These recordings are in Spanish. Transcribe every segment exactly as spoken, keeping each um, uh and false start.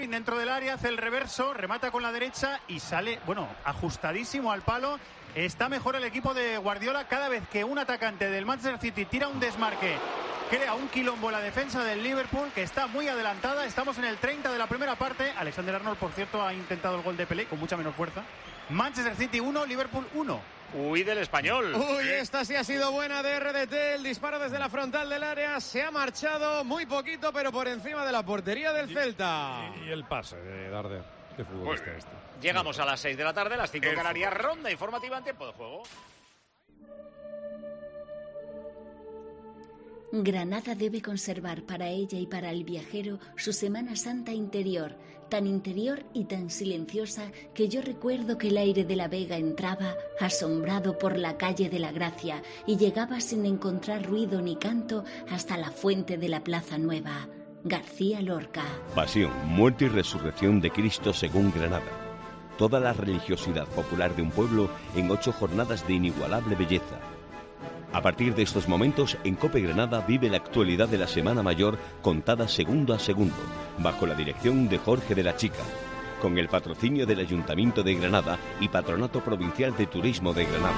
Dentro del área, hace el reverso, remata con la derecha y sale, bueno, ajustadísimo al palo. Está mejor el equipo de Guardiola cada vez que un atacante del Manchester City tira un desmarque. Crea un quilombo en la defensa del Liverpool, que está muy adelantada. Estamos en el treinta de la primera parte. Alexander-Arnold, por cierto, ha intentado el gol de Pelé con mucha menos fuerza. Manchester City uno, Liverpool uno. Uy, del Español. Uy, esta sí ha sido buena de R D T. El disparo desde la frontal del área. Se ha marchado muy poquito, pero por encima de la portería del Celta. Y, y el pase de Darder. Qué futbolista este. Llegamos a las seis de la tarde, las cinco en Canarias. Ronda informativa en tiempo de juego. Granada debe conservar para ella y para el viajero su Semana Santa interior, tan interior y tan silenciosa que yo recuerdo que el aire de la Vega entraba asombrado por la calle de la Gracia y llegaba sin encontrar ruido ni canto hasta la fuente de la Plaza Nueva. García Lorca. Pasión, muerte y resurrección de Cristo según Granada. Toda la religiosidad popular de un pueblo en ocho jornadas de inigualable belleza. A partir de estos momentos, en COPE Granada vive la actualidad de la Semana Mayor contada segundo a segundo, bajo la dirección de Jorge de la Chica, con el patrocinio del Ayuntamiento de Granada y Patronato Provincial de Turismo de Granada.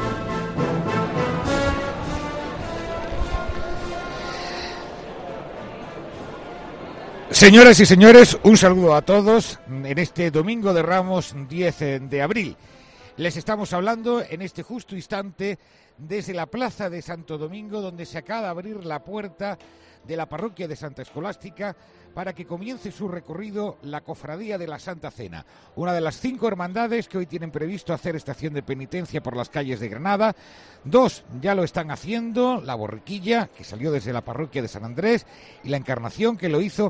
Señoras y señores, un saludo a todos en este domingo de Ramos diez de abril. Les estamos hablando en este justo instante desde la plaza de Santo Domingo, donde se acaba de abrir la puerta de la parroquia de Santa Escolástica para que comience su recorrido la Cofradía de la Santa Cena, una de las cinco hermandades que hoy tienen previsto hacer estación de penitencia por las calles de Granada. Dos ya lo están haciendo, la Borriquilla, que salió desde la parroquia de San Andrés, y la Encarnación, que lo hizo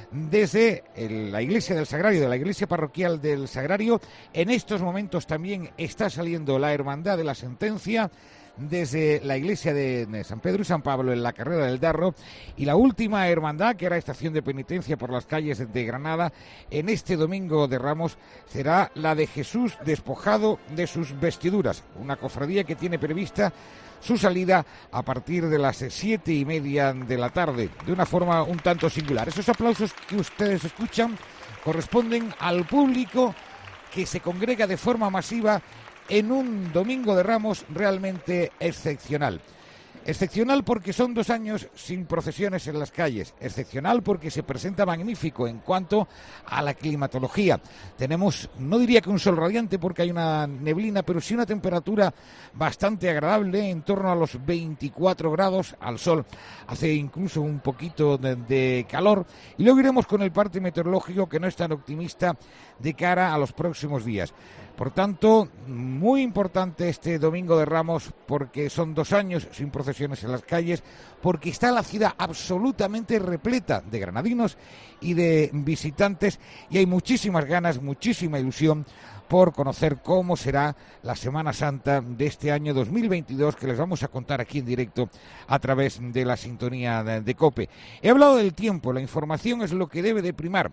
desde el, la iglesia del Sagrario, de la iglesia parroquial del Sagrario. En estos momentos también está saliendo la Hermandad de la Sentencia desde la iglesia de San Pedro y San Pablo en la carrera del Darro, y la última hermandad, que era estación de penitencia por las calles de Granada en este domingo de Ramos, será la de Jesús despojado de sus vestiduras, una cofradía que tiene prevista su salida a partir de las siete y media de la tarde, de una forma un tanto singular. Esos aplausos que ustedes escuchan corresponden al público que se congrega de forma masiva en un domingo de Ramos realmente excepcional. Excepcional porque son dos años sin procesiones en las calles. Excepcional porque se presenta magnífico en cuanto a la climatología. Tenemos, no diría que un sol radiante porque hay una neblina, pero sí una temperatura bastante agradable, en torno a los veinticuatro grados al sol. Hace incluso un poquito de, de calor. Y luego iremos con el parte meteorológico, que no es tan optimista de cara a los próximos días. Por tanto, muy importante este domingo de Ramos, porque son dos años sin procesiones en las calles, porque está la ciudad absolutamente repleta de granadinos y de visitantes, y hay muchísimas ganas, muchísima ilusión por conocer cómo será la Semana Santa de este año dos mil veintidós, que les vamos a contar aquí en directo a través de la sintonía de, de COPE. He hablado del tiempo, la información es lo que debe de primar,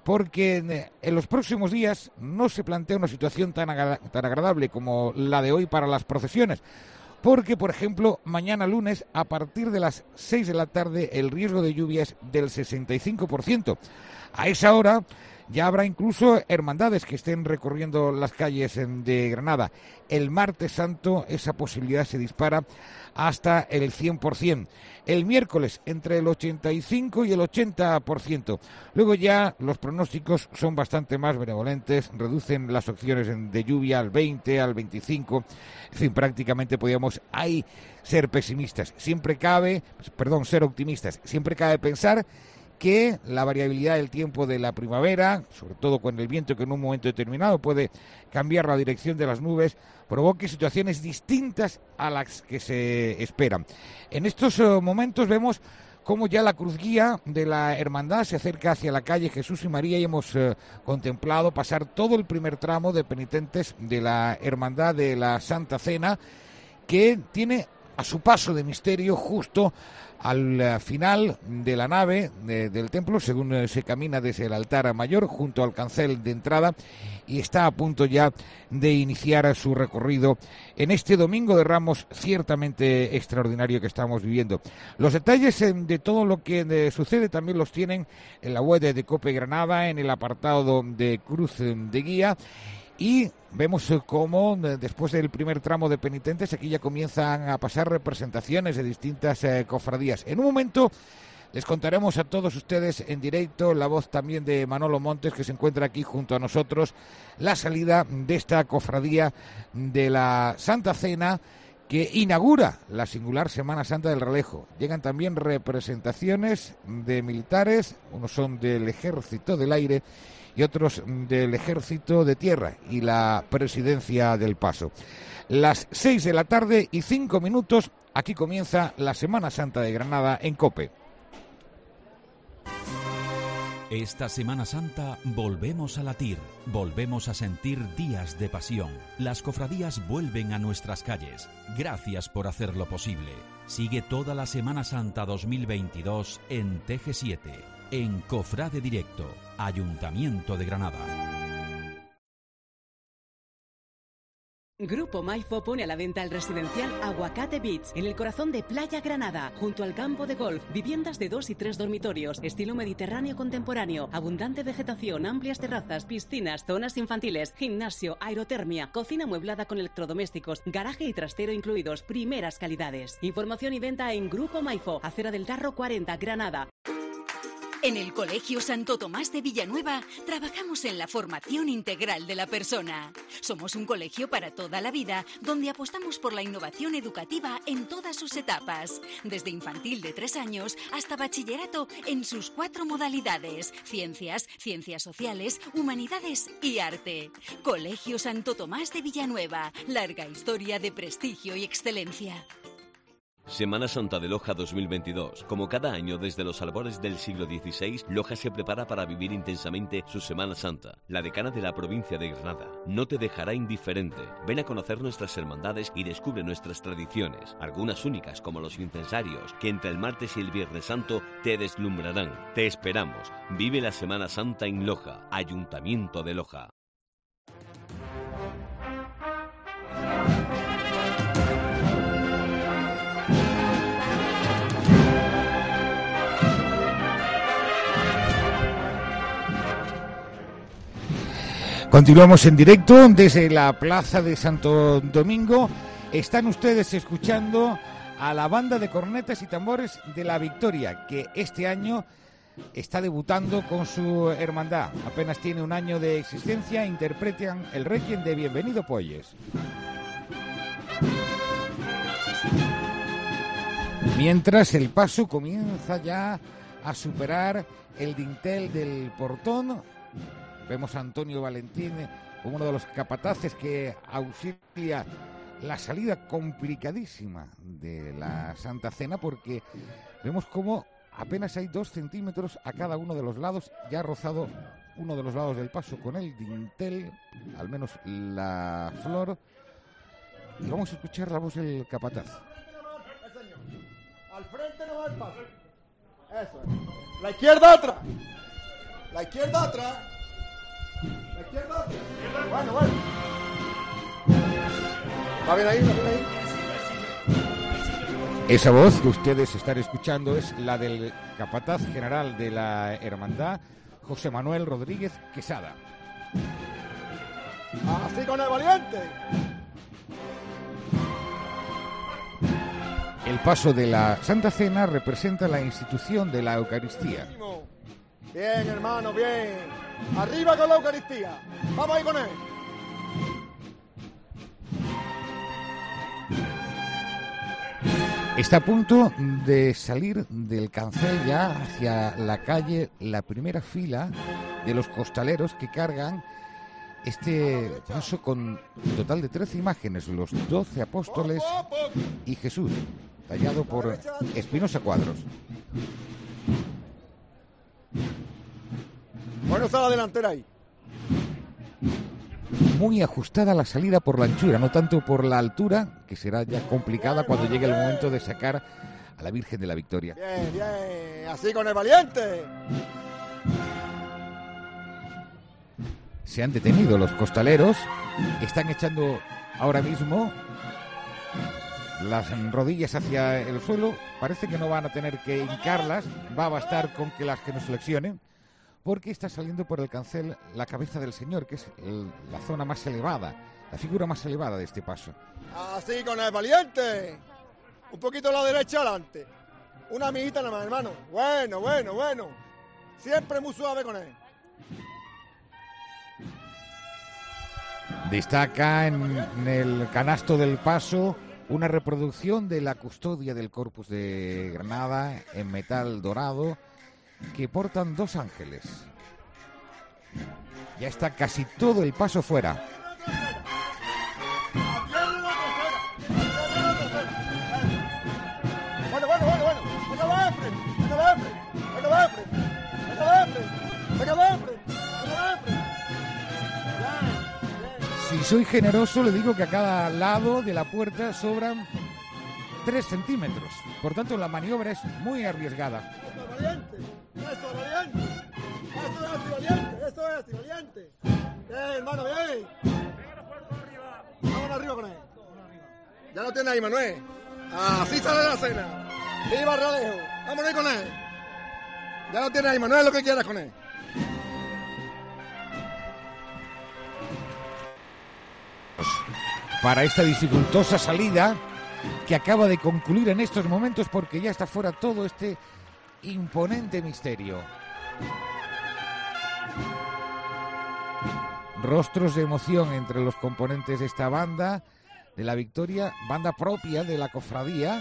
porque en los próximos días no se plantea una situación tan, agra- tan agradable como la de hoy para las procesiones, porque, por ejemplo, mañana lunes, a partir de las seis de la tarde, el riesgo de lluvia es del sesenta y cinco por ciento. A esa hora ya habrá incluso hermandades que estén recorriendo las calles de Granada. El martes santo esa posibilidad se dispara hasta el cien por ciento. El miércoles entre el ochenta y cinco y el ochenta por ciento. Luego ya los pronósticos son bastante más benevolentes, reducen las opciones de lluvia al veinte, al veinticinco. En fin, prácticamente podríamos ahí ser pesimistas. Siempre cabe, perdón, ser optimistas. Siempre cabe pensar que la variabilidad del tiempo de la primavera, sobre todo con el viento que en un momento determinado puede cambiar la dirección de las nubes, provoque situaciones distintas a las que se esperan. En estos uh, momentos vemos cómo ya la cruz guía de la hermandad se acerca hacia la calle Jesús y María, y hemos uh, contemplado pasar todo el primer tramo de penitentes de la hermandad de la Santa Cena, que tiene a su paso de misterio justo al final de la nave de, del templo, según eh, se camina desde el altar mayor junto al cancel de entrada, y está a punto ya de iniciar su recorrido en este Domingo de Ramos ciertamente extraordinario que estamos viviendo. Los detalles eh, de todo lo que eh, sucede también los tienen en la web de COPE Granada, en el apartado de Cruz de Guía. Y vemos cómo después del primer tramo de penitentes aquí ya comienzan a pasar representaciones de distintas eh, cofradías. En un momento les contaremos a todos ustedes en directo, la voz también de Manolo Montes, que se encuentra aquí junto a nosotros, la salida de esta cofradía de la Santa Cena que inaugura la singular Semana Santa del Ralejo. Llegan también representaciones de militares, unos son del Ejército del Aire y otros del Ejército de Tierra y la Presidencia del Paso. Las seis de la tarde y cinco minutos, aquí comienza la Semana Santa de Granada en COPE. Esta Semana Santa volvemos a latir, volvemos a sentir días de pasión. Las cofradías vuelven a nuestras calles. Gracias por hacerlo posible. Sigue toda la Semana Santa dos mil veintidós en T G siete, en Cofrade Directo, Ayuntamiento de Granada. Grupo Maifo pone a la venta el residencial Aguacate Beach, en el corazón de Playa Granada, junto al campo de golf, viviendas de dos y tres dormitorios, estilo mediterráneo contemporáneo, abundante vegetación, amplias terrazas, piscinas, zonas infantiles, gimnasio, aerotermia, cocina amueblada con electrodomésticos, garaje y trastero incluidos, primeras calidades. Información y venta en Grupo Maifo, Acera del Tarro cuarenta, Granada. En el Colegio Santo Tomás de Villanueva trabajamos en la formación integral de la persona. Somos un colegio para toda la vida, donde apostamos por la innovación educativa en todas sus etapas, desde infantil de tres años hasta bachillerato en sus cuatro modalidades: ciencias, ciencias sociales, humanidades y arte. Colegio Santo Tomás de Villanueva, larga historia de prestigio y excelencia. Semana Santa de Loja dos mil veintidós. Como cada año desde los albores del siglo dieciséis, Loja se prepara para vivir intensamente su Semana Santa. La decana de la provincia de Granada no te dejará indiferente. Ven a conocer nuestras hermandades y descubre nuestras tradiciones, algunas únicas como los incensarios, que entre el martes y el Viernes Santo te deslumbrarán. Te esperamos. Vive la Semana Santa en Loja, Ayuntamiento de Loja. Continuamos en directo desde la Plaza de Santo Domingo. Están ustedes escuchando a la banda de cornetas y tambores de La Victoria, que este año está debutando con su hermandad. Apenas tiene un año de existencia. Interpretan el Requiem de Bienvenido Polles. Mientras el paso comienza ya a superar el dintel del portón, vemos a Antonio Valentín, uno de los capataces que auxilia la salida complicadísima de la Santa Cena, porque vemos cómo apenas hay dos centímetros a cada uno de los lados, ya ha rozado uno de los lados del paso con el dintel, al menos la flor, y vamos a escuchar la voz del capataz. Al frente no va el paso. Eso es. La izquierda atrás. La izquierda atrás. La izquierda atrás. Bueno, bueno. ¿Va bien ahí? ¿Va bien ahí? Esa voz que ustedes están escuchando es la del capataz general de la hermandad, José Manuel Rodríguez Quesada. Así con el valiente. El paso de la Santa Cena representa la institución de la Eucaristía. Bien, hermano, bien. Arriba con la Eucaristía. Vamos ahí con él. Está a punto de salir del cancel ya hacia la calle, la primera fila de los costaleros que cargan este paso con un total de trece imágenes, los doce apóstoles y Jesús, tallado por Espinosa Cuadros. Bueno, está la delantera ahí. muy ajustada la salida por la anchura, no tanto por la altura, que será ya complicada cuando llegue el momento de sacar a la Virgen de la Victoria. Bien, bien, así con el valiente. Se han detenido los costaleros, están echando ahora mismo las rodillas hacia el suelo, parece que no van a tener que hincarlas, va a bastar con que las genuflexionen, porque está saliendo por el cancel la cabeza del Señor, que es el, la zona más elevada, la figura más elevada de este paso. Así con el valiente. Un poquito a la derecha adelante. Una amiguita nada más, hermano. Bueno, bueno, bueno. Siempre muy suave con él. Destaca en, en el canasto del paso una reproducción de la custodia del Corpus de Granada en metal dorado que portan dos ángeles. Ya está casi todo el paso fuera. Bueno, bueno, bueno, bueno. Venga, va, Efre. Venga, va, Efre. Venga, va, Efre. Venga, va, Efre. Venga, va, Efre. Venga, va, Efre. Si soy generoso, le digo que a cada lado de la puerta sobran tres centímetros. Por tanto, la maniobra es muy arriesgada. Esto es valiente. Esto es valiente. Esto es así valiente. Esto es así valiente. Bien, hermano, bien. Vámonos arriba con él. Ya lo tiene ahí, Manuel. Así sale la cena. ¡Viva Ralejo! Vámonos ahí con él. Ya lo tiene ahí, Manuel, lo que quieras con él. Para esta dificultosa salida que acaba de concluir en estos momentos, porque ya está fuera todo este imponente misterio. Rostros de emoción entre los componentes de esta banda de la Victoria, banda propia de la cofradía,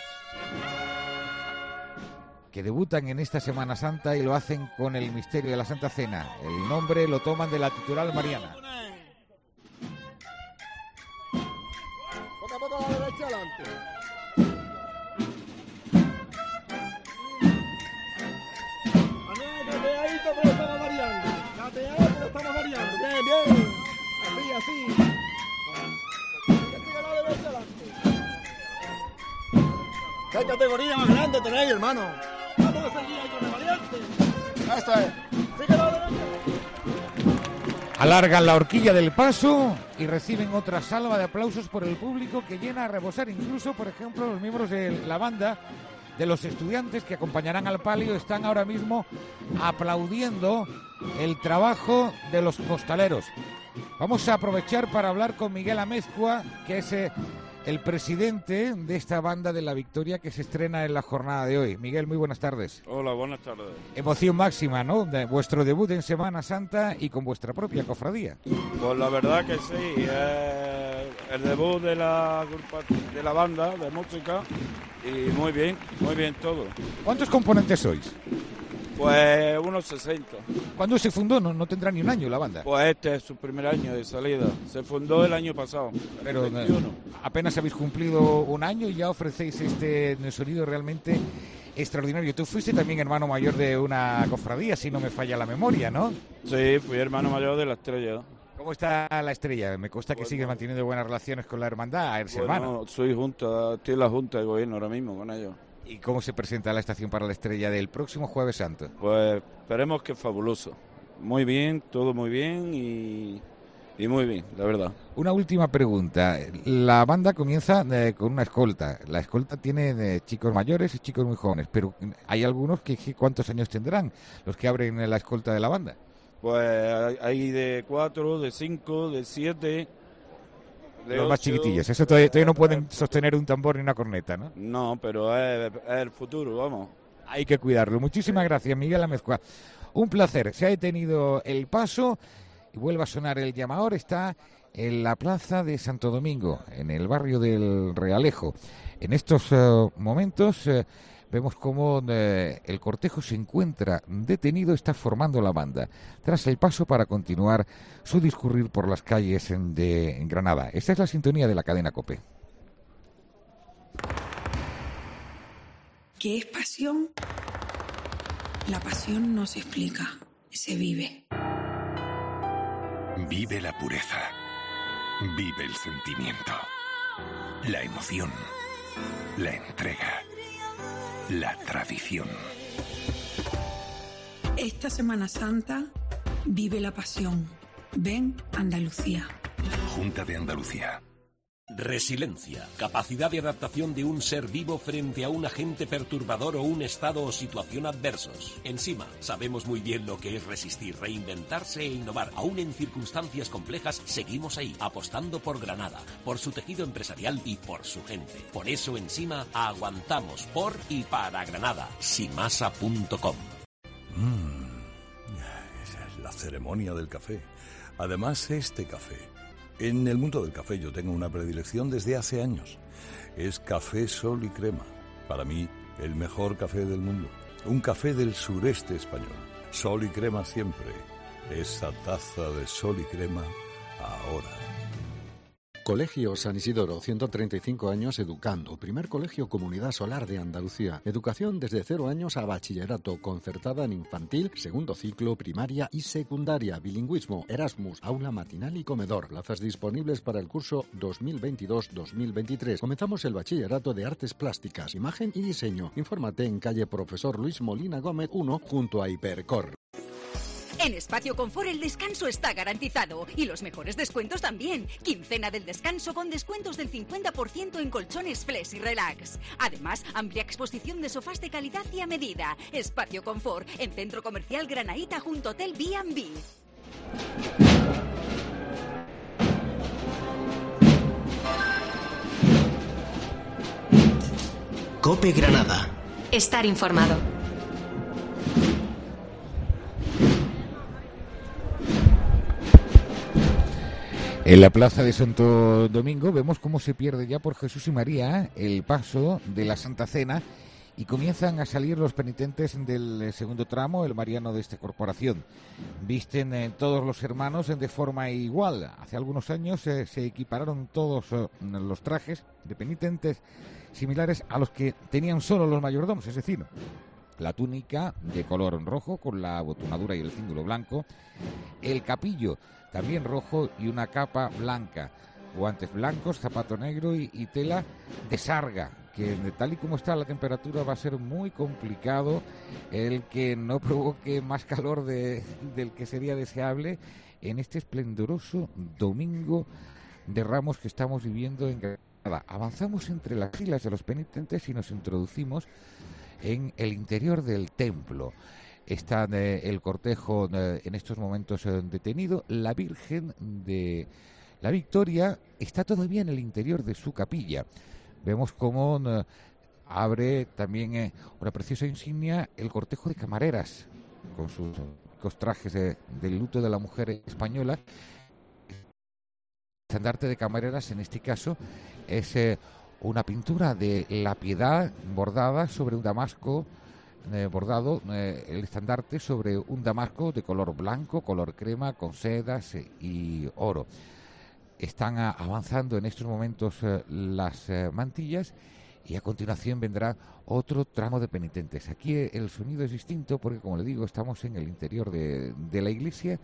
que debutan en esta Semana Santa y lo hacen con el misterio de la Santa Cena. El nombre lo toman de la titular Mariana. Poco a poco a la derecha adelante. Manuel, cateadito, pero estamos variando. Cateado, pero estamos variando. Bien, bien. Así, así. Que siga la derecha adelante. ¿Qué categoría más grande tenéis, hermano? Vamos a seguir ahí con el valiente. Eso es. Sigue la derecha. Alargan la horquilla del paso y reciben otra salva de aplausos por el público que llena a rebosar. Incluso, por ejemplo, los miembros de la banda, de los estudiantes que acompañarán al palio, están ahora mismo aplaudiendo el trabajo de los costaleros. Vamos a aprovechar para hablar con Miguel Amezcua, que es eh, el presidente de esta banda de la Victoria que se estrena en la jornada de hoy. Miguel, muy buenas tardes. Hola, buenas tardes. Emoción máxima, ¿no? De vuestro debut en Semana Santa y con vuestra propia cofradía. Pues la verdad que sí, eh, el debut de la, de la banda de música y muy bien, muy bien todo. ¿Cuántos componentes sois? Pues unos sesenta. ¿Cuándo se fundó? No, no tendrá ni un año la banda. Pues este es su primer año de salida. Se fundó el año pasado. Pero veintiuno. Apenas habéis cumplido un año y ya ofrecéis este sonido realmente extraordinario. Tú fuiste también hermano mayor de una cofradía, si no me falla la memoria, ¿no? Sí, fui hermano mayor de la Estrella. ¿Cómo está la Estrella? Me consta que bueno, sigues manteniendo buenas relaciones con la hermandad, eres bueno, hermano. Soy junta, estoy en la junta de gobierno ahora mismo con ellos. ¿Y cómo se presenta la estación para la Estrella del próximo Jueves Santo? Pues esperemos que fabuloso. Muy bien, todo muy bien y, y muy bien, la verdad. Una última pregunta. La banda comienza eh, con una escolta. La escolta tiene eh, chicos mayores y chicos muy jóvenes, pero hay algunos que, que ¿cuántos años tendrán los que abren la escolta de la banda? Pues hay de cuatro, de cinco, de siete... De los ocho, más chiquitillos, eso todavía, todavía no pueden sostener un tambor ni una corneta, ¿no? No, pero es, es el futuro, vamos. Hay que cuidarlo. Muchísimas gracias, Miguel Amezcua. Un placer. Se ha detenido el paso y vuelve a sonar el llamador. Está en la plaza de Santo Domingo, en el barrio del Realejo. En estos uh, momentos uh, vemos cómo eh, el cortejo se encuentra detenido, está formando la banda, tras el paso para continuar su discurrir por las calles en, de en Granada. Esta es la sintonía de la cadena COPE. ¿Qué es pasión? La pasión no se explica, se vive. Vive la pureza. Vive el sentimiento, la emoción, la entrega, la tradición. Esta Semana Santa vive la pasión. Ven Andalucía. Junta de Andalucía. Resiliencia, capacidad de adaptación de un ser vivo frente a un agente perturbador o un estado o situación adversos. Ensima, sabemos muy bien lo que es resistir, reinventarse e innovar. Aún en circunstancias complejas, seguimos ahí, apostando por Granada, por su tejido empresarial y por su gente. Por eso, Ensima, aguantamos por y para Granada. Simasa punto com. Mm, esa es la ceremonia del café. Además, este café. En el mundo del café yo tengo una predilección desde hace años. Es café Sol y Crema. Para mí, el mejor café del mundo. Un café del sureste español. Sol y Crema siempre. Esa taza de Sol y Crema ahora. Colegio San Isidoro, ciento treinta y cinco años educando. Primer colegio comunidad solar de Andalucía. Educación desde cero años a bachillerato, concertada en infantil, segundo ciclo, primaria y secundaria. Bilingüismo, Erasmus, aula matinal y comedor. Plazas disponibles para el curso dos mil veintidós dos mil veintitrés. Comenzamos el bachillerato de artes plásticas, imagen y diseño. Infórmate en calle Profesor Luis Molina Gómez uno, junto a Hipercor. En Espacio Confort el descanso está garantizado y los mejores descuentos también. Quincena del descanso con descuentos del cincuenta por ciento en colchones Flex y Relax. Además, amplia exposición de sofás de calidad y a medida. Espacio Confort en Centro Comercial Granaíta junto a Hotel B and B. COPE Granada. Estar informado. En la plaza de Santo Domingo vemos cómo se pierde ya por Jesús y María el paso de la Santa Cena y comienzan a salir los penitentes del segundo tramo, el mariano de esta corporación. Visten eh, todos los hermanos de forma igual. Hace algunos años eh, se equipararon todos eh, los trajes de penitentes similares a los que tenían solo los mayordomos, es decir, la túnica de color rojo con la abotonadura y el cíngulo blanco, el capillo también rojo y una capa blanca, guantes blancos, zapato negro y, y tela de sarga, que tal y como está la temperatura va a ser muy complicado el que no provoque más calor de, del que sería deseable en este esplendoroso domingo de Ramos que estamos viviendo en Granada. Avanzamos entre las filas de los penitentes y nos introducimos en el interior del templo. Está eh, el cortejo eh, en estos momentos eh, detenido. La Virgen de la Victoria está todavía en el interior de su capilla. Vemos cómo eh, abre también eh, una preciosa insignia el cortejo de camareras con sus, sus trajes de, del luto de la mujer española. El estandarte de camareras en este caso es eh, una pintura de la Piedad bordada sobre un damasco Eh, bordado eh, el estandarte sobre un damasco de color blanco, color crema, con sedas eh, y oro. Están a, avanzando en estos momentos eh, las eh, mantillas y a continuación vendrá otro tramo de penitentes. Aquí eh, el sonido es distinto porque, como le digo, estamos en el interior de, de la iglesia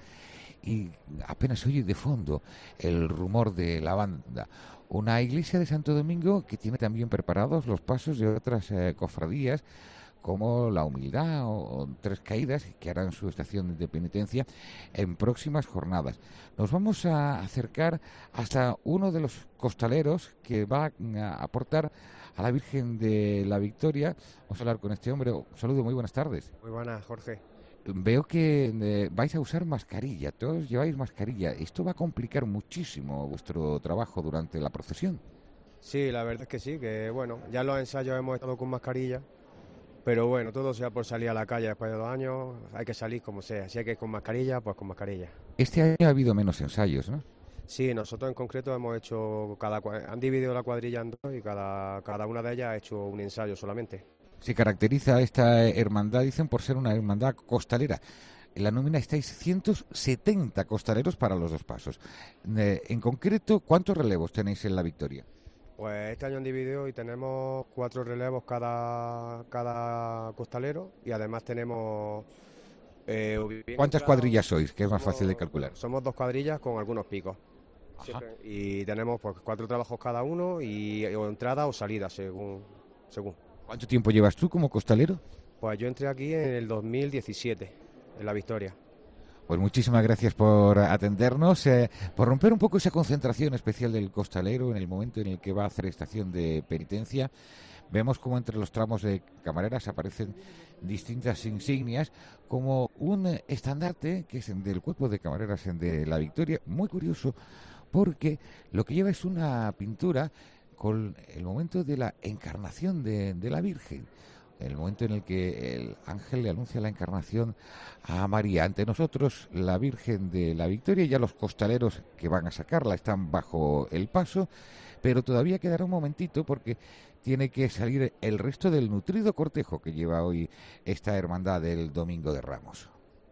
y apenas oye de fondo el rumor de la banda. Una iglesia de Santo Domingo que tiene también preparados los pasos de otras eh, cofradías, como la Humildad o, o Tres Caídas, que harán su estación de penitencia en próximas jornadas. Nos vamos a acercar hasta uno de los costaleros que va a aportar a la Virgen de la Victoria. Vamos a hablar con este hombre. Un saludo, muy buenas tardes. Muy buenas, Jorge. Veo que eh, vais a usar mascarilla, todos lleváis mascarilla. Esto va a complicar muchísimo vuestro trabajo durante la procesión. Sí, la verdad es que sí, que bueno, ya en los ensayos hemos estado con mascarilla. Pero bueno, todo sea por salir a la calle después de dos años, hay que salir como sea. Si hay que ir con mascarilla, pues con mascarilla. Este año ha habido menos ensayos, ¿no? Sí, nosotros en concreto hemos hecho, cada han dividido la cuadrilla en dos y cada, cada una de ellas ha hecho un ensayo solamente. Se caracteriza esta hermandad, dicen, por ser una hermandad costalera. En la nómina estáis ciento setenta costaleros para los dos pasos. Eh, en concreto, ¿cuántos relevos tenéis en la Victoria? Pues este año han dividido y tenemos cuatro relevos cada, cada costalero y además tenemos... Eh, ¿Cuántas cuadrillas sois? Que es más somos, fácil de calcular. Somos dos cuadrillas con algunos picos. Siempre. Y tenemos pues cuatro trabajos cada uno y o entrada o salida, según, según. ¿Cuánto tiempo llevas tú como costalero? Pues yo entré aquí en el dos mil diecisiete, en La Victoria. Pues muchísimas gracias por atendernos, eh, por romper un poco esa concentración especial del costalero en el momento en el que va a hacer estación de penitencia. Vemos como entre los tramos de camareras aparecen distintas insignias, como un estandarte que es del cuerpo de camareras de La Victoria, muy curioso, porque lo que lleva es una pintura con el momento de la encarnación de, de la Virgen, el momento en el que el ángel le anuncia la encarnación a María. Ante nosotros la Virgen de la Victoria, ya los costaleros que van a sacarla están bajo el paso, pero todavía quedará un momentito porque tiene que salir el resto del nutrido cortejo que lleva hoy esta hermandad del Domingo de Ramos.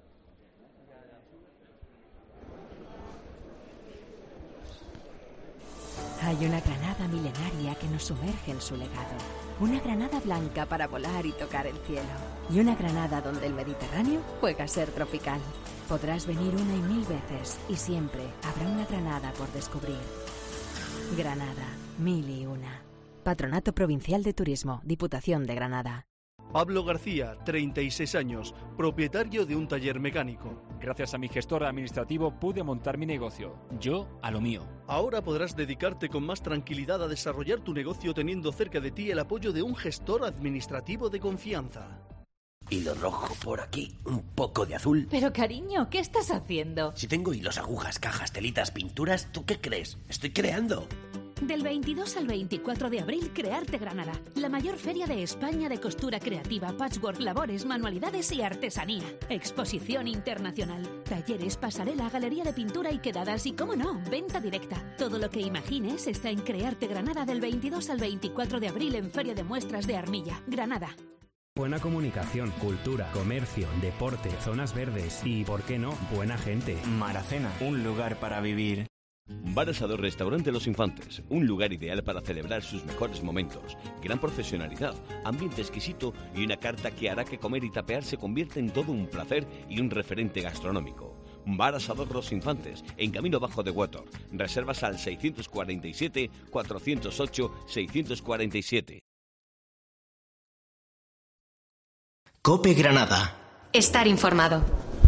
Hay una granada milenaria que nos sumerge en su legado. Una granada blanca para volar y tocar el cielo. Y una granada donde el Mediterráneo juega a ser tropical. Podrás venir una y mil veces y siempre habrá una granada por descubrir. Granada, mil y una. Patronato Provincial de Turismo, Diputación de Granada. Pablo García, treinta y seis años, propietario de un taller mecánico. Gracias a mi gestor administrativo pude montar mi negocio, yo a lo mío. Ahora podrás dedicarte con más tranquilidad a desarrollar tu negocio teniendo cerca de ti el apoyo de un gestor administrativo de confianza. Hilo rojo por aquí, un poco de azul. Pero cariño, ¿qué estás haciendo? Si tengo hilos, agujas, cajas, telitas, pinturas, ¿tú qué crees? Estoy creando. Del veintidós al veinticuatro de abril, Crearte Granada, la mayor feria de España de costura creativa, patchwork, labores, manualidades y artesanía. Exposición internacional, talleres, pasarela, galería de pintura y quedadas y, cómo no, venta directa. Todo lo que imagines está en Crearte Granada del veintidós al veinticuatro de abril en Feria de Muestras de Armilla, Granada. Buena comunicación, cultura, comercio, deporte, zonas verdes y, ¿por qué no?, buena gente. Maracena, un lugar para vivir. Bar Asador Restaurante Los Infantes, un lugar ideal para celebrar sus mejores momentos. Gran profesionalidad, ambiente exquisito y una carta que hará que comer y tapear se convierta en todo un placer y un referente gastronómico. Bar Asador Los Infantes, en Camino Bajo de Huetor. Reservas al seiscientos cuarenta y siete, cuatrocientos ocho, seiscientos cuarenta y siete. COPE Granada. Estar informado.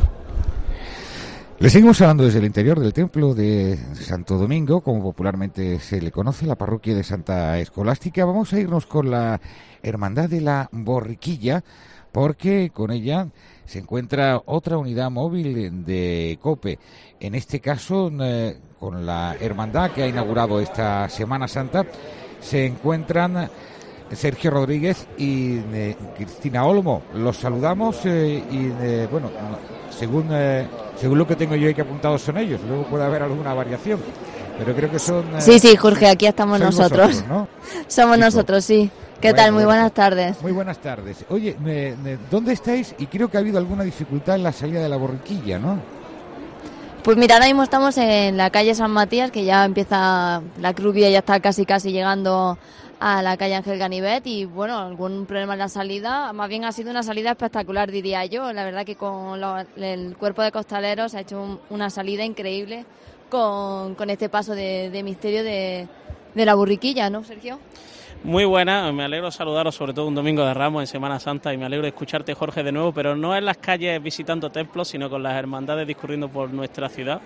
Le seguimos hablando desde el interior del templo de Santo Domingo, como popularmente se le conoce, la parroquia de Santa Escolástica. Vamos a irnos con la Hermandad de la Borriquilla, porque con ella se encuentra otra unidad móvil de COPE. En este caso, eh, con la hermandad que ha inaugurado esta Semana Santa, se encuentran Sergio Rodríguez y eh, Cristina Olmo. Los saludamos eh, y, eh, bueno, según... Eh, Según lo que tengo yo aquí apuntados son ellos, luego puede haber alguna variación, pero creo que son... Eh, sí, sí, Jorge, aquí estamos nosotros. Vosotros, ¿no? Somos Chico. nosotros, sí. ¿Qué Bueno, tal? Muy bueno. buenas tardes. Muy buenas tardes. Oye, me, me, ¿dónde estáis? Y creo que ha habido alguna dificultad en la salida de la Borriquilla, ¿no? Pues mira, ahora mismo estamos en la calle San Matías, que ya empieza, la cruz vía ya está casi casi llegando a la calle Ángel Ganivet y bueno, algún problema en la salida, más bien ha sido una salida espectacular, diría yo. La verdad que con lo, el cuerpo de costaleros ha hecho un, una salida increíble con, con este paso de, de misterio de, de la Borriquilla, ¿no, Sergio? Muy buena, me alegro saludaros sobre todo un domingo de Ramos en Semana Santa y me alegro de escucharte, Jorge, de nuevo, pero no en las calles visitando templos, sino con las hermandades discurriendo por nuestra ciudad.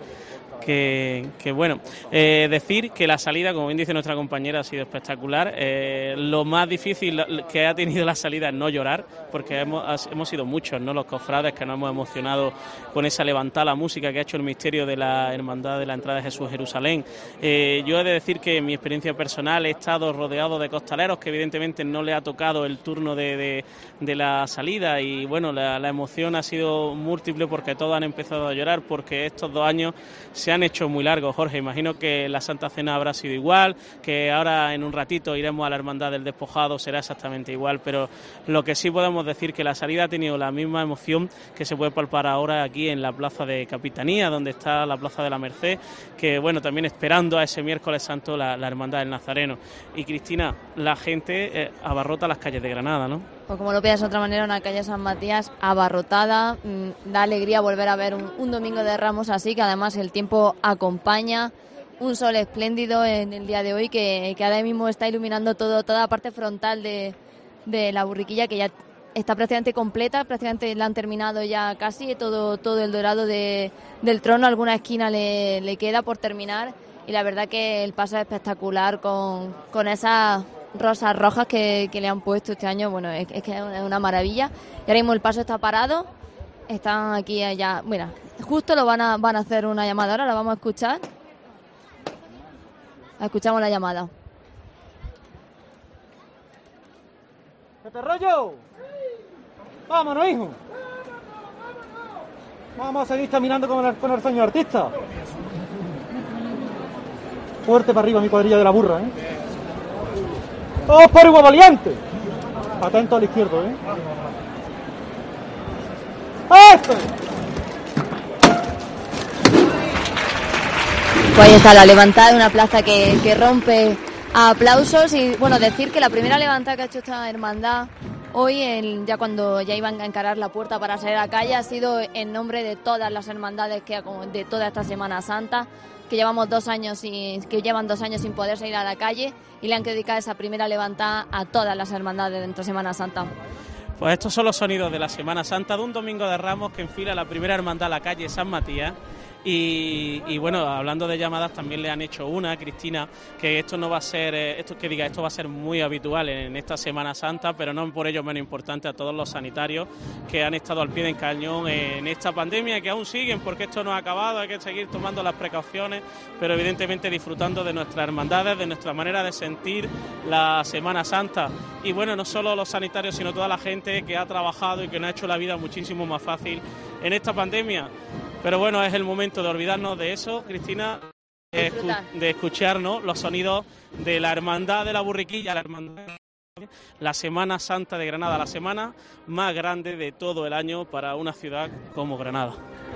Que, que bueno, eh, decir que la salida, como bien dice nuestra compañera, ha sido espectacular. Eh, lo más difícil que ha tenido la salida es no llorar, porque hemos, hemos sido muchos, ¿no?, los cofrades que nos hemos emocionado con esa levantada la música que ha hecho el misterio de la Hermandad de la Entrada de Jesús a Jerusalén. Eh, yo he de decir que en mi experiencia personal he estado rodeado de costaleros que evidentemente no le ha tocado el turno de, de, de la salida y bueno, la, la emoción ha sido múltiple porque todos han empezado a llorar, porque estos dos años se han hecho muy largos, Jorge. Imagino que la Santa Cena habrá sido igual, que ahora en un ratito iremos a la Hermandad del Despojado, será exactamente igual, pero lo que sí podemos decir que la salida ha tenido la misma emoción que se puede palpar ahora aquí en la Plaza de Capitanía, donde está la Plaza de la Merced, que bueno, también esperando a ese miércoles santo la, la Hermandad del Nazareno. Y Cristina, la gente eh, abarrota las calles de Granada, ¿no? Pues como lo veas de otra manera, una calle San Matías abarrotada, mmm, da alegría volver a ver un, un domingo de Ramos así, que además el tiempo acompaña, un sol espléndido en el día de hoy que, que ahora mismo está iluminando todo toda la parte frontal de, de la Borriquilla, que ya está prácticamente completa, prácticamente la han terminado ya casi, todo todo el dorado de, del trono, alguna esquina le, le queda por terminar, y la verdad que el paso es espectacular con, con esas rosas rojas que, que le han puesto este año. Bueno, es, es que es una maravilla, y ahora mismo el paso está parado, están aquí allá, mira, justo lo van a, van a hacer una llamada ahora, la vamos a escuchar, escuchamos la llamada. ¿Qué te rollo? Vámonos, hijo. Vamos a seguir caminando con el, con el sueño artista. Fuerte para arriba mi cuadrilla de la burra, ¿eh? Todos por igual valiente. Atento al izquierdo, ¿eh? ¡Esto! Pues ahí está la levantada de una plaza que, que rompe a aplausos, y bueno, decir que la primera levantada que ha hecho esta hermandad hoy, en, ya cuando ya iban a encarar la puerta para salir a la calle, ha sido en nombre de todas las hermandades que de toda esta Semana Santa, que llevamos dos años sin, que llevan dos años sin poder salir a la calle, y le han dedicado esa primera levantada a todas las hermandades dentro de Semana Santa. Pues estos son los sonidos de la Semana Santa de un Domingo de Ramos que enfila la primera hermandad a la calle San Matías. Y, y bueno, hablando de llamadas, también le han hecho una, Cristina, que esto no va a ser, esto que diga, esto va a ser muy habitual en esta Semana Santa, pero no por ello menos importante a todos los sanitarios que han estado al pie del cañón en esta pandemia, que aún siguen, porque esto no ha acabado, hay que seguir tomando las precauciones, pero evidentemente disfrutando de nuestras hermandades, de nuestra manera de sentir la Semana Santa. Y bueno, no solo los sanitarios, sino toda la gente que ha trabajado y que nos ha hecho la vida muchísimo más fácil en esta pandemia. Pero bueno, es el momento de olvidarnos de eso, Cristina, de, escu- de escucharnos los sonidos de la Hermandad de la Borriquilla, la Hermandad, la Semana Santa de Granada, la semana más grande de todo el año para una ciudad como Granada.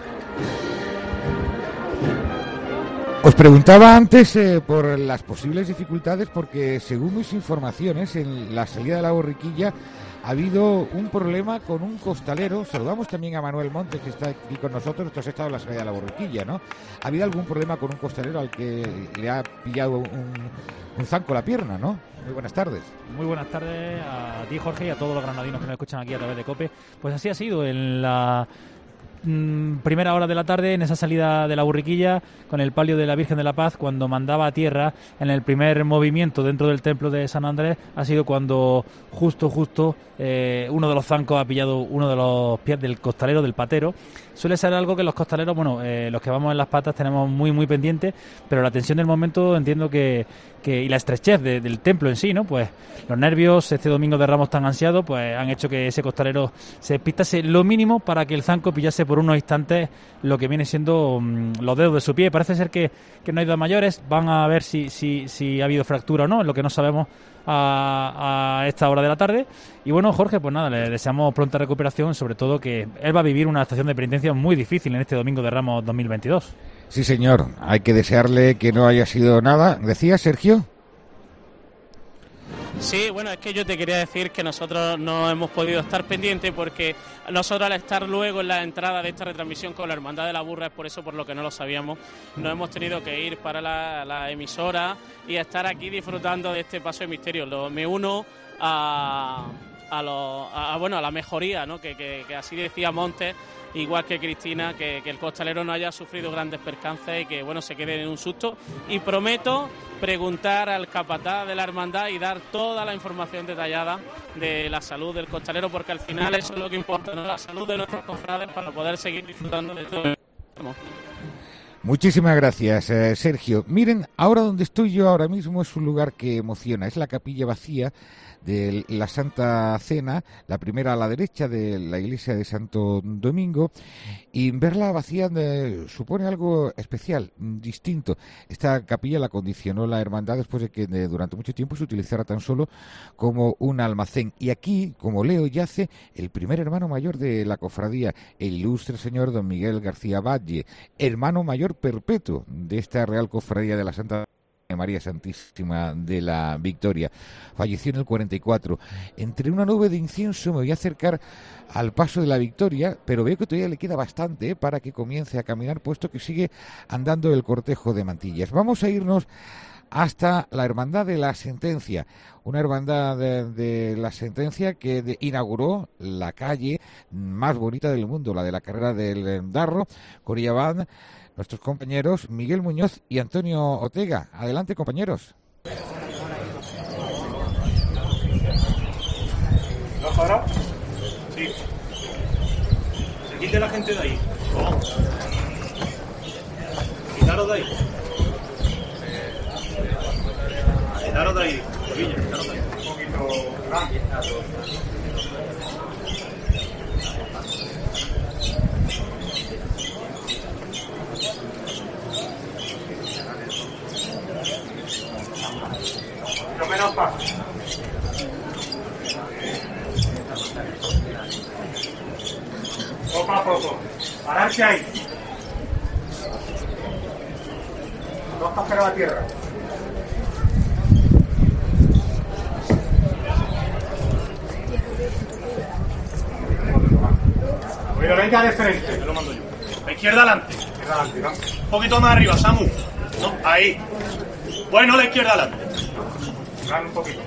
Os preguntaba antes eh, por las posibles dificultades, porque según mis informaciones, en la salida de la Borriquilla ha habido un problema con un costalero. Saludamos también a Manuel Montes, que está aquí con nosotros. Esto ha estado en la salida de la Borriquilla, ¿no? ¿Ha habido algún problema con un costalero al que le ha pillado un, un zanco la pierna, no? Muy buenas tardes. Muy buenas tardes a ti, Jorge, y a todos los granadinos que nos escuchan aquí a través de COPE. Pues así ha sido en la mmm, primera hora de la tarde, en esa salida de la Borriquilla, con el palio de la Virgen de la Paz, cuando mandaba a tierra en el primer movimiento dentro del templo de San Andrés, ha sido cuando justo, justo, eh, uno de los zancos ha pillado uno de los pies del costalero, del patero. Suele ser algo que los costaleros, bueno, eh, los que vamos en las patas tenemos muy, muy pendiente, pero la tensión del momento entiendo que, que y la estrechez de, del templo en sí, ¿no? Pues los nervios, este Domingo de Ramos tan ansiado, pues han hecho que ese costalero se despistase lo mínimo para que el zanco pillase por unos instantes lo que viene siendo mmm, los dedos de su pie. Parece ser que, que no hay daños mayores, van a ver si, si, si ha habido fractura o no, es lo que no sabemos a, a esta hora de la tarde. Y bueno, Jorge, pues nada, le deseamos pronta recuperación, sobre todo que él va a vivir una estación de penitencia muy difícil en este Domingo de Ramos dos mil veintidós. Sí, señor, hay que desearle que no haya sido nada. ¿Decía, Sergio? Sí, bueno, es que yo te quería decir que nosotros no hemos podido estar pendientes porque nosotros al estar luego en la entrada de esta retransmisión con la Hermandad de la Burra, es por eso por lo que no lo sabíamos, nos hemos tenido que ir para la, la emisora y estar aquí disfrutando de este paso de misterio. Lo, me uno a, a, lo, a, bueno, a la mejoría, ¿no? que, que, que así decía Montes, igual que Cristina, que, que el costalero no haya sufrido grandes percances y que bueno se quede en un susto. Y prometo preguntar al capataz de la hermandad y dar toda la información detallada de la salud del costalero, porque al final eso es lo que importa, ¿no? La salud de nuestros cofrades para poder seguir disfrutando de todo. Muchísimas gracias, eh, Sergio. Miren, ahora donde estoy yo ahora mismo es un lugar que emociona, es la capilla vacía de la Santa Cena, la primera a la derecha de la iglesia de Santo Domingo, y verla vacía eh, supone algo especial, distinto. Esta capilla la acondicionó la hermandad después de que eh, durante mucho tiempo se utilizara tan solo como un almacén. Y aquí, como leo, yace el primer hermano mayor de la cofradía, el ilustre señor don Miguel García Valle, hermano mayor perpetuo de esta Real Cofradía de la Santa María Santísima de la Victoria. Falleció en el cuarenta y cuatro. Entre una nube de incienso me voy a acercar al paso de la Victoria, pero veo que todavía le queda bastante ¿eh? para que comience a caminar, puesto que sigue andando el cortejo de mantillas. Vamos a irnos hasta la Hermandad de la Sentencia, una hermandad de, de la Sentencia que de, inauguró la calle más bonita del mundo, la de la carrera del Darro. Con ella van nuestros compañeros Miguel Muñoz y Antonio Ortega. Adelante, compañeros. ¿Lo has parado? Sí. Se quite la gente de ahí. Vamos. Quitaros de ahí. Quitaros de ahí. Sevilla, quitaros de ahí. Un poquito grande. Lo menos paso. Poco a poco. Pararse ahí. Dos pasos a la tierra. Pero venga de frente. Me lo mando yo. La izquierda adelante. Izquierda adelante, ¿no? Un poquito más arriba, Samu. No, ahí. Bueno, la izquierda adelante. Un poquito.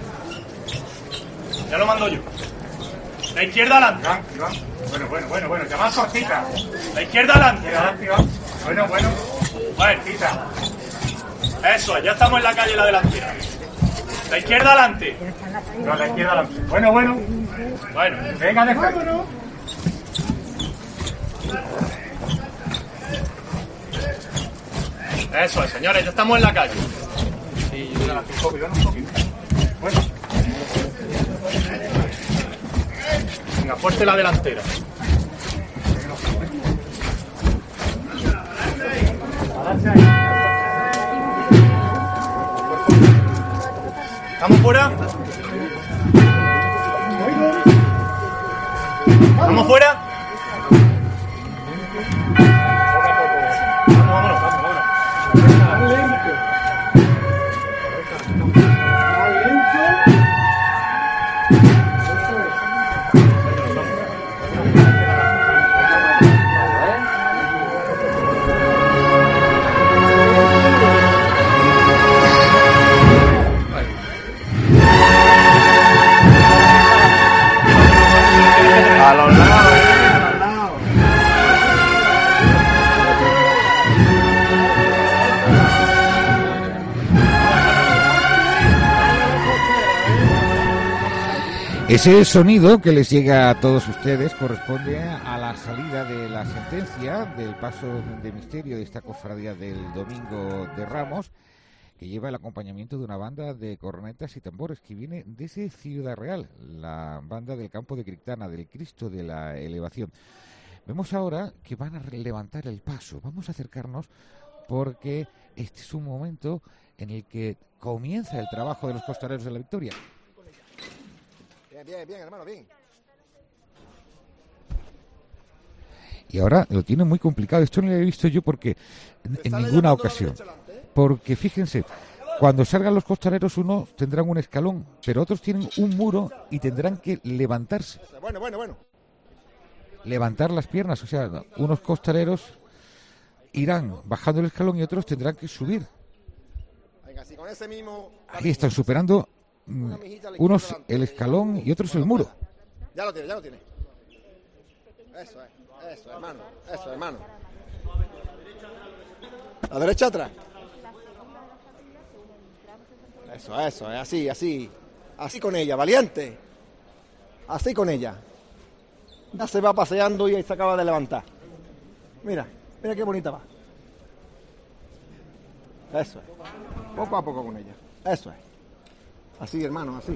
Ya lo mando yo. La izquierda adelante. Iván, Iván. Bueno, bueno, bueno, bueno. Ya más cortita. La izquierda adelante. Adelante, Iván. Bueno, bueno. Bueno, quita. Eso, ya estamos en la calle la delantera. La izquierda adelante. No, la izquierda adelante. Bueno, bueno. Bueno, venga de frente. Eso es, señores, ya estamos en la calle. Sí, yo un poquito, un poquito. Bueno. Venga, fuerte la delantera. ¿Estamos fuera? ¿Estamos fuera? Ese sonido que les llega a todos ustedes corresponde a la salida de la sentencia del paso de misterio de esta cofradía del Domingo de Ramos, que lleva el acompañamiento de una banda de cornetas y tambores que viene desde Ciudad Real, la banda del campo de Criptana, del Cristo de la Elevación. Vemos ahora que van a levantar el paso. Vamos a acercarnos porque este es un momento en el que comienza el trabajo de los costaleros de la Victoria. Bien, bien, bien, hermano, bien. Y ahora lo tiene muy complicado. Esto no lo he visto yo porque en, en ninguna ocasión. Porque fíjense, cuando salgan los costaleros unos tendrán un escalón, pero otros tienen un muro y tendrán que levantarse. Bueno, bueno, bueno. Levantar las piernas, o sea, unos costaleros irán bajando el escalón y otros tendrán que subir. Venga, si con ese mismo... Ahí están superando mm, unos el escalón y otros el muro. Ya lo tiene, ya lo tiene. Eso es, eso, hermano, eso, hermano. La derecha atrás. Eso, eso, es así, así. Así con ella, valiente. Así con ella. Ya se va paseando y ahí se acaba de levantar. Mira, mira qué bonita va. Eso es. Poco a poco con ella. Eso es. Así, hermano, así.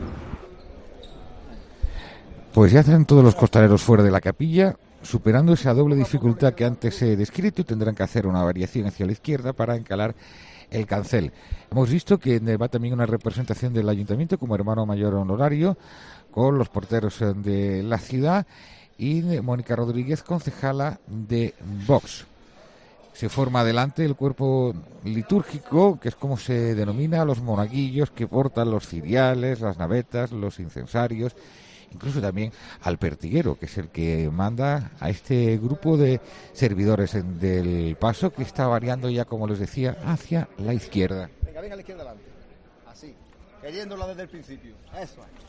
Pues ya están todos los costaleros fuera de la capilla, superando esa doble dificultad que antes he descrito, y tendrán que hacer una variación hacia la izquierda para encalar el cancel. Hemos visto que va también una representación del ayuntamiento como hermano mayor honorario, con los porteros de la ciudad, y Mónica Rodríguez, concejala de Vox. se forma adelante el cuerpo litúrgico, que es como se denomina a los monaguillos que portan los ciriales, las navetas, los incensarios, incluso también al pertiguero, que es el que manda a este grupo de servidores en, del paso, que está variando ya, como les decía, hacia la izquierda. Venga, venga a la izquierda adelante. Así, queriéndola desde el principio. Eso es.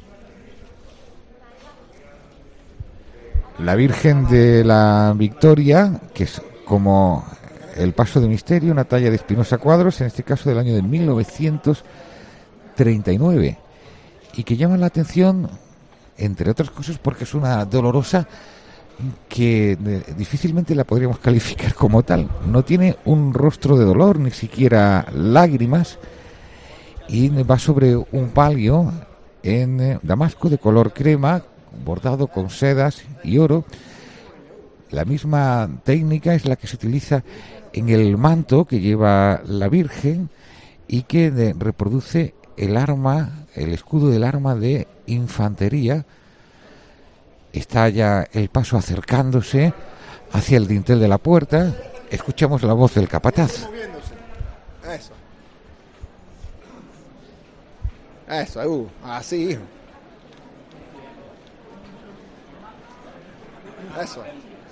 La Virgen de la Victoria, que es como el Paso de Misterio, una talla de Espinosa Cuadros, en este caso del año de mil novecientos treinta y nueve, y que llama la atención, entre otras cosas, porque es una dolorosa que eh, difícilmente la podríamos calificar como tal. No tiene un rostro de dolor, ni siquiera lágrimas, y va sobre un palio en eh, damasco de color crema, bordado con sedas y oro. La misma técnica es la que se utiliza en el manto que lleva la Virgen y que de, reproduce el arma, el escudo del arma de infantería. Está ya el paso acercándose hacia el dintel de la puerta. Escuchamos la voz del capataz. Eso. Eso, uh, así, hijo. Eso.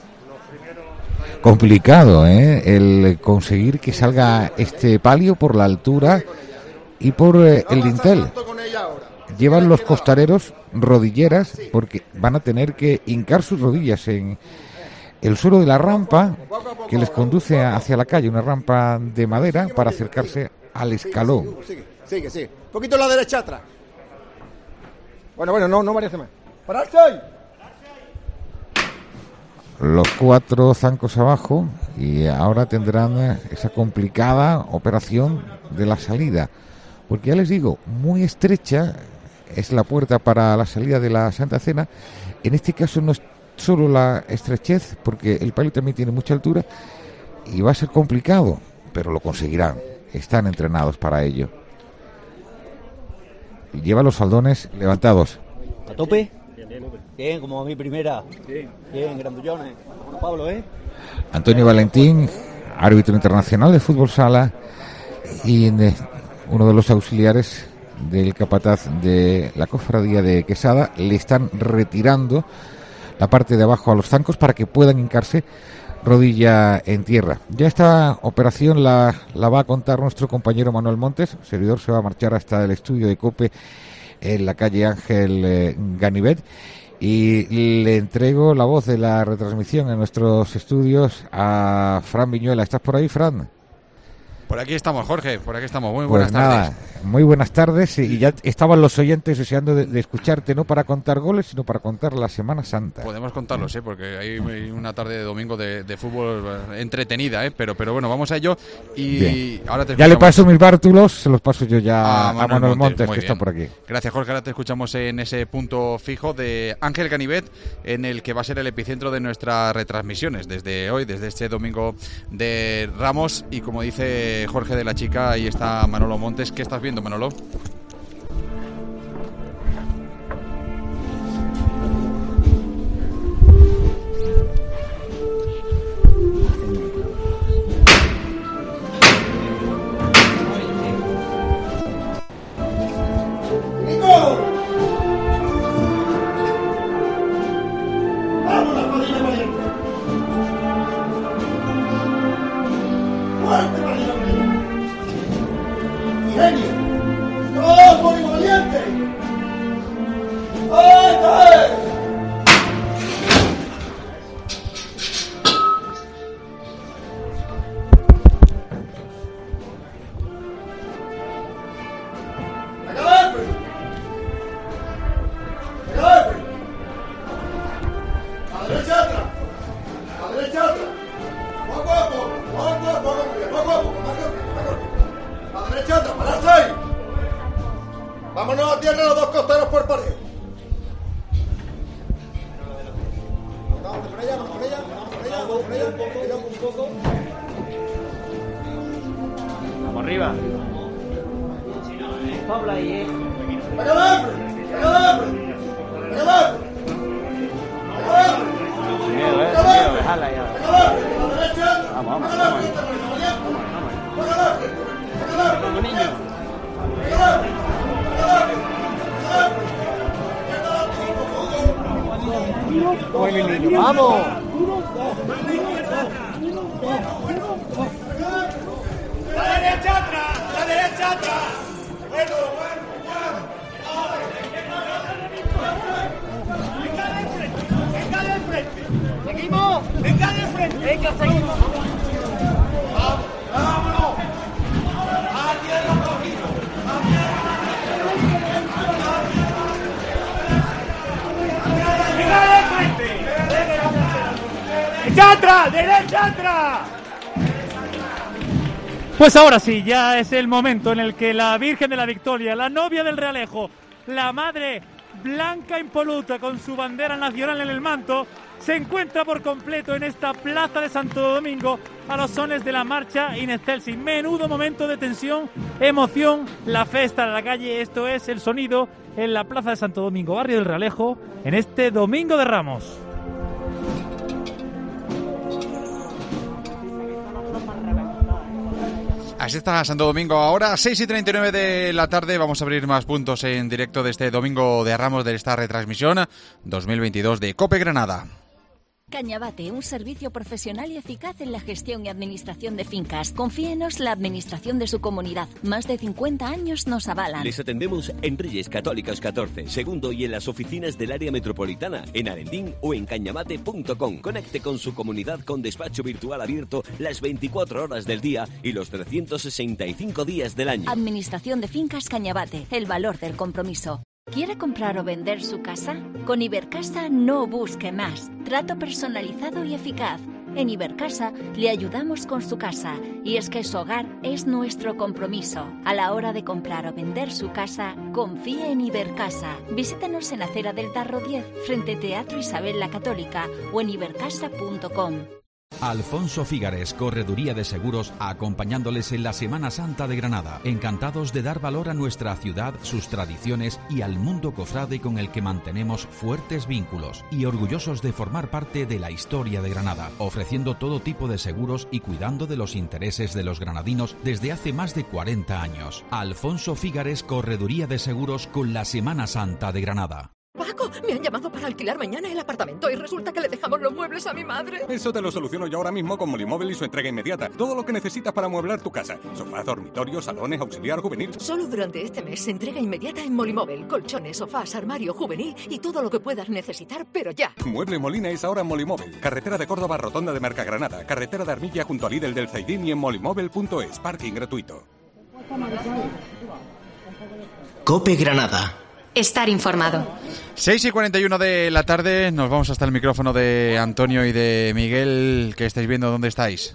Complicado, ¿eh? El conseguir que salga este palio por la altura y por eh, el dintel. Llevan los costareros rodilleras porque van a tener que hincar sus rodillas en el suelo de la rampa que les conduce hacia la calle, una rampa de madera para acercarse al escalón. Sigue, sigue, sigue. Un poquito a la derecha atrás. Bueno, bueno, no, no merece más. ¡Pararse ahí! Los cuatro zancos abajo y ahora tendrán esa complicada operación de la salida, porque ya les digo, muy estrecha es la puerta para la salida de la Santa Cena. En este caso no es solo la estrechez, porque el palio también tiene mucha altura y va a ser complicado, pero lo conseguirán, están entrenados para ello. Lleva los faldones levantados. ¿A tope? Bien, como mi primera. Bien, bien, grandullones. Bueno, Pablo, ¿eh? Antonio Valentín, árbitro internacional de fútbol sala y de, uno de los auxiliares del capataz de la cofradía de Quesada, le están retirando la parte de abajo a los zancos para que puedan hincarse rodilla en tierra. Ya esta operación la, la va a contar nuestro compañero Manuel Montes. El servidor se va a marchar hasta el estudio de COPE en la calle Ángel eh, Ganivet y le entrego la voz de la retransmisión en nuestros estudios a Fran Viñuela. ¿Estás por ahí, Fran? Por aquí estamos, Jorge, por aquí estamos. Muy buenas pues nada, tardes. Muy buenas tardes. Y ya estaban los oyentes deseando de, de escucharte, no para contar goles, sino para contar la Semana Santa. Podemos contarlos, ¿eh? Porque hay una tarde de domingo de, de fútbol entretenida, ¿eh? Pero, pero bueno, vamos a ello. Y Bien. ahora te ya le paso mis bártulos, se los paso yo ya a a Manuel, Manuel Montes, Montes que bien. está por aquí. Gracias, Jorge. Ahora te escuchamos en ese punto fijo de Ángel Ganivet, en el que va a ser el epicentro de nuestras retransmisiones desde hoy, desde este domingo de Ramos. Y como dice Jorge de la Chica, ahí está Manolo Montes. ¿Qué estás viendo, Manolo? Vámonos a tierra los dos costeros por pared. Vamos con ella, vamos con ella, vamos con ella, vamos con ella, tira un poco. Vamos arriba. Pablo ahí, eh. ¡Venga, dentro! ¡Venga, dentro! ¡Venga, dentro! ¡Venga, dentro! Sin miedo, eh. Sin miedo, dejala ya. ¡Venga, dentro! ¡A la derecha! Vamos, vamos, vamos. Vamos, niño. ¡Vamos! ¡La derecha atrás! ¡La derecha atrás! Bueno, bueno, venga de frente, venga de frente. Seguimos, venga de frente. Venga, seguimos. Vamos, vámonos. A tierra cogido. A tierra. Venga de frente. ¡Derecha atrás! ¡Derecha atrás! Pues ahora sí, ya es el momento en el que la Virgen de la Victoria, la novia del Realejo, la madre blanca impoluta con su bandera nacional en el manto, se encuentra por completo en esta plaza de Santo Domingo a los sones de la marcha In Excelsis. Menudo momento de tensión, emoción, la fiesta en la calle. Esto es el sonido en la plaza de Santo Domingo, barrio del Realejo, en este Domingo de Ramos. Así está Santo Domingo ahora, seis y treinta y nueve de la tarde. Vamos a abrir más puntos en directo de este Domingo de Ramos de esta retransmisión dos mil veintidós de COPE Granada. Cañabate, un servicio profesional y eficaz en la gestión y administración de fincas. Confíenos la administración de su comunidad. Más de cincuenta años nos avalan. Les atendemos en Reyes Católicos catorce, segundo y en las oficinas del área metropolitana, en Arendín o en cañabate punto com. Conecte con su comunidad con despacho virtual abierto las veinticuatro horas del día y los trescientos sesenta y cinco días del año. Administración de fincas Cañabate, el valor del compromiso. ¿Quiere comprar o vender su casa? Con Ibercasa no busque más. Trato personalizado y eficaz. En Ibercasa le ayudamos con su casa y es que su hogar es nuestro compromiso. A la hora de comprar o vender su casa, confíe en Ibercasa. Visítenos en Acera del Tarro diez, frente Teatro Isabel la Católica o en ibercasa punto com. Alfonso Fígares, Correduría de Seguros, acompañándoles en la Semana Santa de Granada. Encantados de dar valor a nuestra ciudad, sus tradiciones y al mundo cofrade con el que mantenemos fuertes vínculos. Y orgullosos de formar parte de la historia de Granada, ofreciendo todo tipo de seguros y cuidando de los intereses de los granadinos desde hace más de cuarenta años. Alfonso Fígares, Correduría de Seguros con la Semana Santa de Granada. Paco, me han llamado para alquilar mañana el apartamento y resulta que le dejamos los muebles a mi madre. Eso te lo soluciono yo ahora mismo con Molimóvil y su entrega inmediata. Todo lo que necesitas para amueblar tu casa. Sofá, dormitorio, salones, auxiliar juvenil. Solo durante este mes, entrega inmediata en Molimóvil. Colchones, sofás, armario juvenil y todo lo que puedas necesitar, pero ya. Mueble Molina es ahora en Molimóvil. Carretera de Córdoba, Rotonda de Mercagranada. Carretera de Armilla junto al Lidl del Zaidín y en molimóvil punto es. Parking gratuito. COPE Granada. Estar informado. seis y cuarenta y uno de la tarde, nos vamos hasta el micrófono de Antonio y de Miguel, que estáis viendo dónde estáis.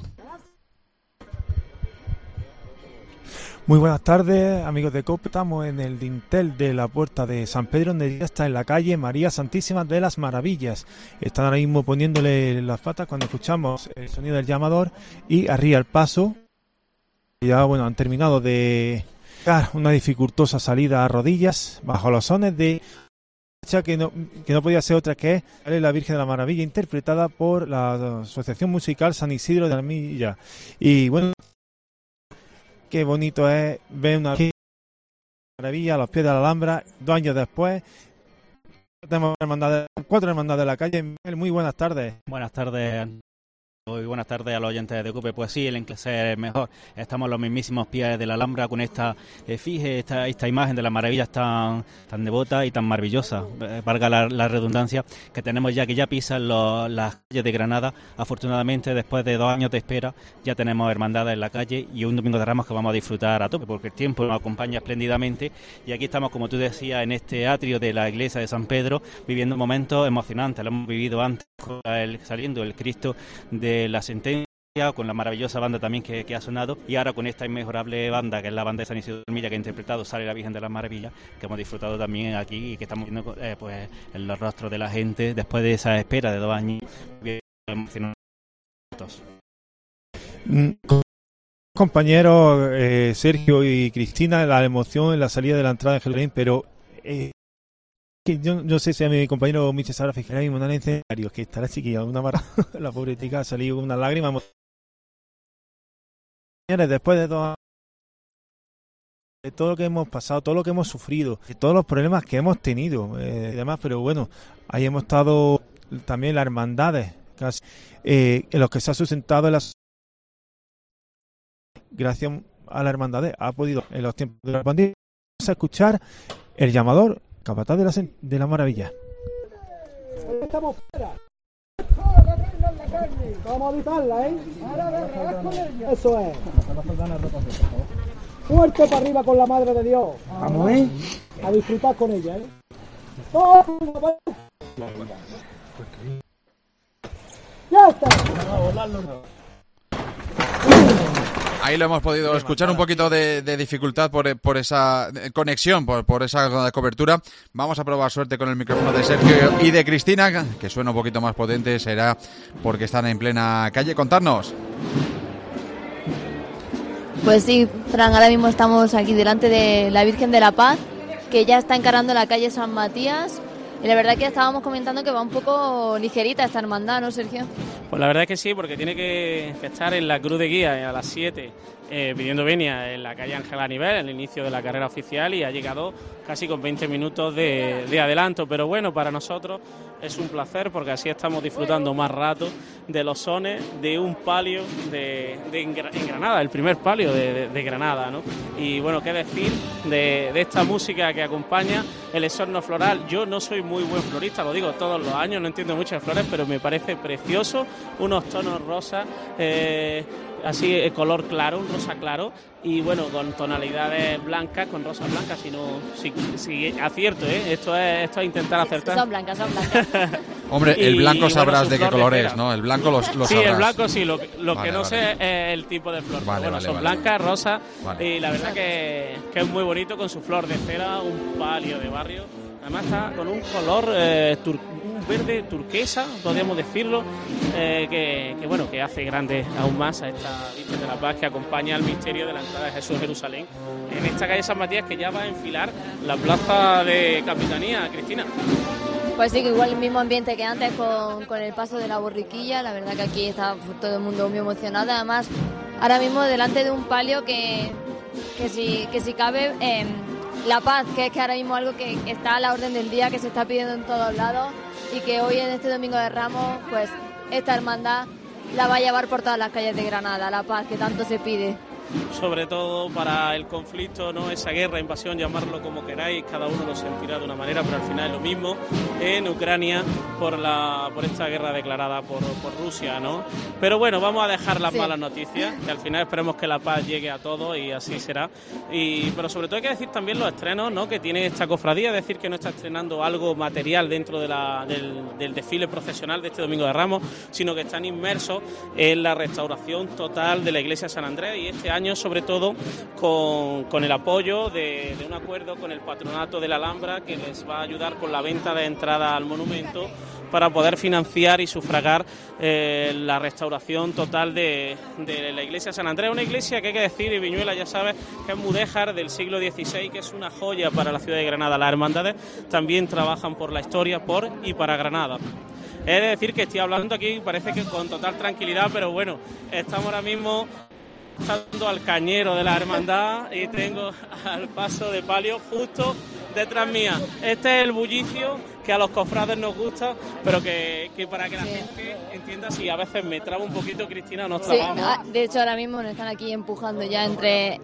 Muy buenas tardes, amigos de COPE. Estamos en el dintel de la Puerta de San Pedro, donde ya está en la calle María Santísima de las Maravillas. Están ahora mismo poniéndole las patas cuando escuchamos el sonido del llamador y arriba el paso. Ya, bueno, han terminado de una dificultosa salida a rodillas bajo los sones de que no, que no podía ser otra que es la Virgen de la Maravilla, interpretada por la Asociación Musical San Isidro de Armilla. Y bueno, qué bonito es ver una maravilla a los pies de la Alhambra dos años después. Tenemos hermandades, cuatro hermandades de la calle. Muy buenas tardes. Buenas tardes. Muy buenas tardes a los oyentes de COPE. Pues sí, el enclase es mejor. Estamos en los mismísimos pies de la Alhambra con esta efigie, esta, esta imagen de las maravillas tan, tan devota y tan maravillosa, eh, valga la, la redundancia, que tenemos ya, que ya pisan los, las calles de Granada. Afortunadamente, después de dos años de espera, ya tenemos hermandades en la calle y un Domingo de Ramos que vamos a disfrutar a tope, porque el tiempo nos acompaña espléndidamente. Y aquí estamos, como tú decías, en este atrio de la iglesia de San Pedro, viviendo momentos emocionantes. Lo hemos vivido antes, el, saliendo el Cristo de la sentencia, con la maravillosa banda también que, que ha sonado, y ahora con esta inmejorable banda que es la banda de San Isidro de Armilla, que ha interpretado Sale la Virgen de las Maravillas, que hemos disfrutado también aquí y que estamos viendo eh, pues en los rostros de la gente después de esa espera de dos años. Compañeros eh, Sergio y Cristina, la emoción en la salida de la entrada de Jerusalén, pero eh, que yo no sé si a mi compañero Michel Sara fijará mismo en el escenario, que estará chiquilla, una mara, la pobre tica ha salido con una lágrima. Señores, después de todo, de todo lo que hemos pasado, todo lo que hemos sufrido, de todos los problemas que hemos tenido eh, y demás, pero bueno, ahí hemos estado también las hermandades, casi, eh, en los que se ha sustentado en las... Gracias a la hermandad ha podido en los tiempos de la pandemia a escuchar el llamador capataz de la, de la maravilla. Estamos fuera. Vamos a evitarla, ¿eh? Eso es. Fuerte para arriba con la Madre de Dios. Vamos, ¿eh? A disfrutar con ella, ¿eh? ¡Ya está! Ahí lo hemos podido escuchar, un poquito de, de dificultad por, por esa conexión, por, por esa cobertura. Vamos a probar suerte con el micrófono de Sergio y de Cristina, que suena un poquito más potente, será porque están en plena calle. Contarnos. Pues sí, Fran, ahora mismo estamos aquí delante de la Virgen de la Paz, que ya está encarando la calle San Matías. Y la verdad que estábamos comentando que va un poco ligerita esta hermandad, ¿no, Sergio? Pues la verdad es que sí, porque tiene que, que estar en la Cruz de Guía a las siete, eh, pidiendo venia en la calle Ángel Ganivet, en el inicio de la carrera oficial, y ha llegado casi con veinte minutos de, de adelanto. Pero bueno, para nosotros es un placer, porque así estamos disfrutando más rato de los sones de un palio de, de en Granada, el primer palio de, de, de Granada, ¿no? Y bueno, qué decir de, de esta música que acompaña el exorno floral. Yo no soy muy buen florista, lo digo todos los años, no entiendo mucho de flores, pero me parece precioso, unos tonos rosas, eh, así eh, color claro, un rosa claro, y bueno, con tonalidades blancas, con rosas blancas, si no, si, si acierto, ¿eh? Esto es, esto es intentar acertar. Son blancas, son blancas. Hombre, el blanco y, sabrás bueno, de qué color es, ¿no? El blanco lo, lo sí, sabrás. el blanco sí, lo, lo vale, que no vale. sé es el tipo de flor. Vale, bueno, vale, son vale, blancas, rosas, vale. y la verdad que, que es muy bonito con su flor de cera, un palio de barrio. Además está con un color eh, tur un verde turquesa, podríamos decirlo, eh, que, que bueno, que hace grande aún más a esta Virgen de la Paz, que acompaña al misterio de la entrada de Jesús a Jerusalén en esta calle San Matías, que ya va a enfilar la plaza de Capitanía. Cristina. Pues sí, que igual el mismo ambiente que antes con, con el paso de la borriquilla. La verdad que aquí está todo el mundo muy emocionado. Además, ahora mismo delante de un palio que, que, si, que si cabe... Eh, la paz, que es que ahora mismo algo que está a la orden del día, que se está pidiendo en todos lados, y que hoy en este Domingo de Ramos, pues esta hermandad la va a llevar por todas las calles de Granada, la paz que tanto se pide. Sobre todo para el conflicto, ¿no? Esa guerra, invasión, llamarlo como queráis, cada uno lo sentirá de una manera, pero al final es lo mismo en Ucrania por la por esta guerra declarada por, por Rusia, ¿no? Pero bueno, vamos a dejar las sí. malas noticias, que al final esperemos que la paz llegue a todos y así será. Y pero sobre todo hay que decir también los estrenos, ¿no? Que tiene esta cofradía, es decir, que no está estrenando algo material dentro de la, del, del desfile procesional de este Domingo de Ramos, sino que están inmersos en la restauración total de la iglesia de San Andrés, y este año sobre todo con, con el apoyo de, de un acuerdo con el patronato de la Alhambra, que les va a ayudar con la venta de entrada al monumento para poder financiar y sufragar eh, la restauración total de, de la iglesia de San Andrés, una iglesia que hay que decir, y Viñuela ya sabes que es mudéjar del siglo dieciséis, que es una joya para la ciudad de Granada. Las hermandades también trabajan por la historia, por y para Granada. Es decir que estoy hablando aquí, parece que con total tranquilidad, pero bueno, estamos ahora mismo pasando al cañero de la hermandad y tengo al paso de palio justo detrás mía. Este es el bullicio que a los cofrades nos gusta, pero que, que para que la sí. gente entienda, si a veces me traba un poquito, Cristina, nos sí, trabamos. De hecho, ahora mismo nos están aquí empujando ya entre,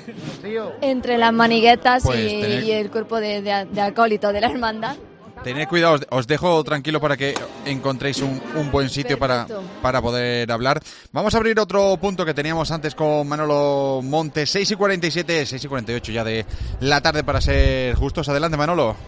entre las maniguetas pues y, tener... y el cuerpo de, de, de acólito de la hermandad. Tened cuidado, os, os dejo tranquilo para que encontréis un, un buen sitio para, para poder hablar. Vamos a abrir otro punto que teníamos antes con Manolo Montes, seis y cuarenta y siete, seis y cuarenta y ocho ya de la tarde para ser justos. Adelante, Manolo.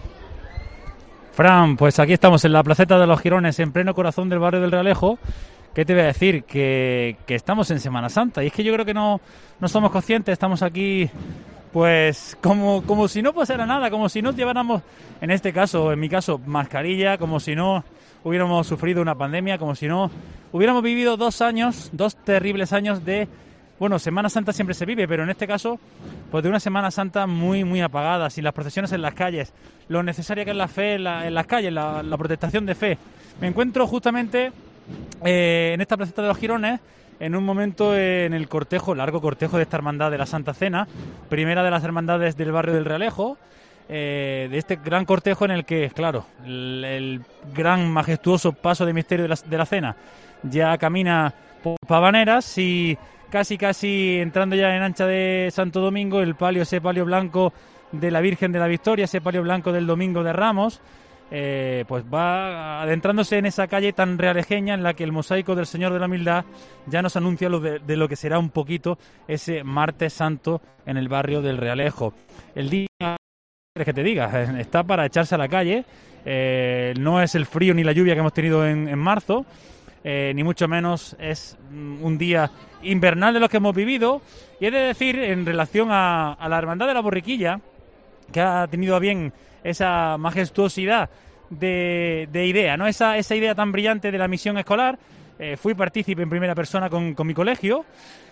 Fran, pues aquí estamos en la placeta de los Girones, en pleno corazón del barrio del Realejo. ¿Qué te voy a decir? Que, que estamos en Semana Santa, y es que yo creo que no, no somos conscientes, estamos aquí... Pues como, como si no pasara nada, como si no lleváramos, en este caso, en mi caso, mascarilla, como si no hubiéramos sufrido una pandemia, como si no hubiéramos vivido dos años, dos terribles años de, bueno, Semana Santa siempre se vive, pero en este caso, pues de una Semana Santa muy, muy apagada, sin las procesiones en las calles, lo necesaria que es la fe en, la, en las calles, la, la protestación de fe. Me encuentro justamente eh, en esta placeta de los Girones, en un momento en el cortejo, largo cortejo de esta hermandad de la Santa Cena, primera de las hermandades del barrio del Realejo, eh, de este gran cortejo en el que, claro, el, el gran majestuoso paso de misterio de la, de la Cena ya camina por Pavaneras y casi casi entrando ya en Ancha de Santo Domingo, el palio, ese palio blanco de la Virgen de la Victoria, ese palio blanco del Domingo de Ramos, eh, pues va adentrándose en esa calle tan realejeña en la que el mosaico del Señor de la Humildad ya nos anuncia lo de, de lo que será un poquito ese Martes Santo en el barrio del Realejo. El día, que te diga, está para echarse a la calle, eh, no es el frío ni la lluvia que hemos tenido en, en marzo, eh, ni mucho menos es un día invernal de los que hemos vivido, y he de decir, en relación a, a la Hermandad de la Borriquilla, que ha tenido a bien esa majestuosidad de, de idea, ¿no? Esa, esa idea tan brillante de la misión escolar. Eh, fui partícipe en primera persona con, con mi colegio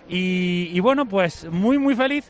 y, y bueno, pues muy muy feliz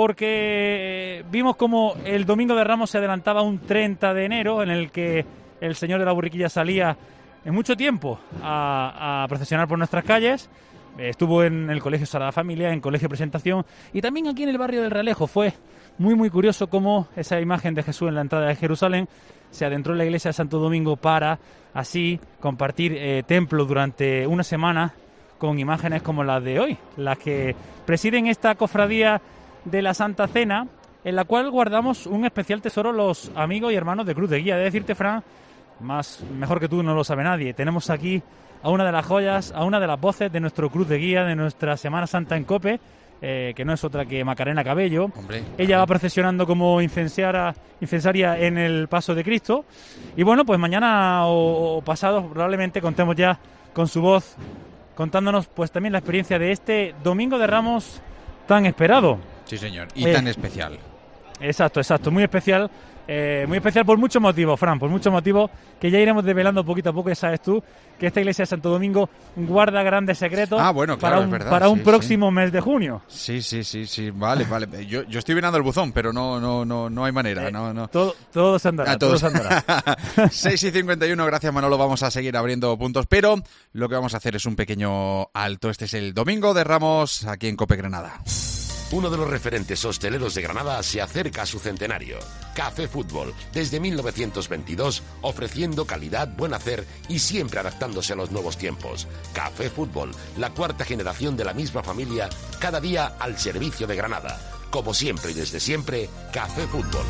porque vimos como el Domingo de Ramos se adelantaba un treinta de enero en el que el Señor de la Borriquilla salía en mucho tiempo a, a procesionar por nuestras calles. Estuvo en el Colegio Sagrada Familia, en Colegio Presentación y también aquí en el barrio del Realejo. Fue muy muy curioso cómo esa imagen de Jesús en la entrada de Jerusalén se adentró en la iglesia de Santo Domingo para así compartir eh, templo durante una semana con imágenes como las de hoy, las que presiden esta cofradía de la Santa Cena, en la cual guardamos un especial tesoro los amigos y hermanos de Cruz de Guía. De decirte, Fran, más mejor que tú no lo sabe nadie, tenemos aquí a una de las joyas, a una de las voces de nuestro Cruz de Guía, de nuestra Semana Santa en COPE, eh, que no es otra que Macarena Cabello. Hombre, ella va procesionando como incensiara, incensaria en el Paso de Cristo. Y bueno, pues mañana o, o pasado probablemente contemos ya con su voz, contándonos pues también la experiencia de este Domingo de Ramos tan esperado. Sí, señor, y eh, tan especial. Exacto, exacto, muy especial. Eh, muy especial por muchos motivos, Fran, por muchos motivos que ya iremos desvelando poquito a poco. Ya sabes tú que esta iglesia de Santo Domingo guarda grandes secretos ah, bueno, claro, para un, es verdad, para sí, un próximo sí. mes de junio. Sí, sí, sí, sí, vale, vale. Yo, yo estoy mirando el buzón, pero no, no, no, no hay manera, Eh, no, no. Todo, todo se andará, Ah, todo todos. se andará. seis y cincuenta y uno, gracias Manolo, vamos a seguir abriendo puntos, pero lo que vamos a hacer es un pequeño alto. Este es el Domingo de Ramos aquí en COPE Granada. Uno de los referentes hosteleros de Granada se acerca a su centenario. Café Fútbol, desde mil novecientos veintidós, ofreciendo calidad, buen hacer y siempre adaptándose a los nuevos tiempos. Café Fútbol, la cuarta generación de la misma familia, cada día al servicio de Granada. Como siempre y desde siempre, Café Fútbol.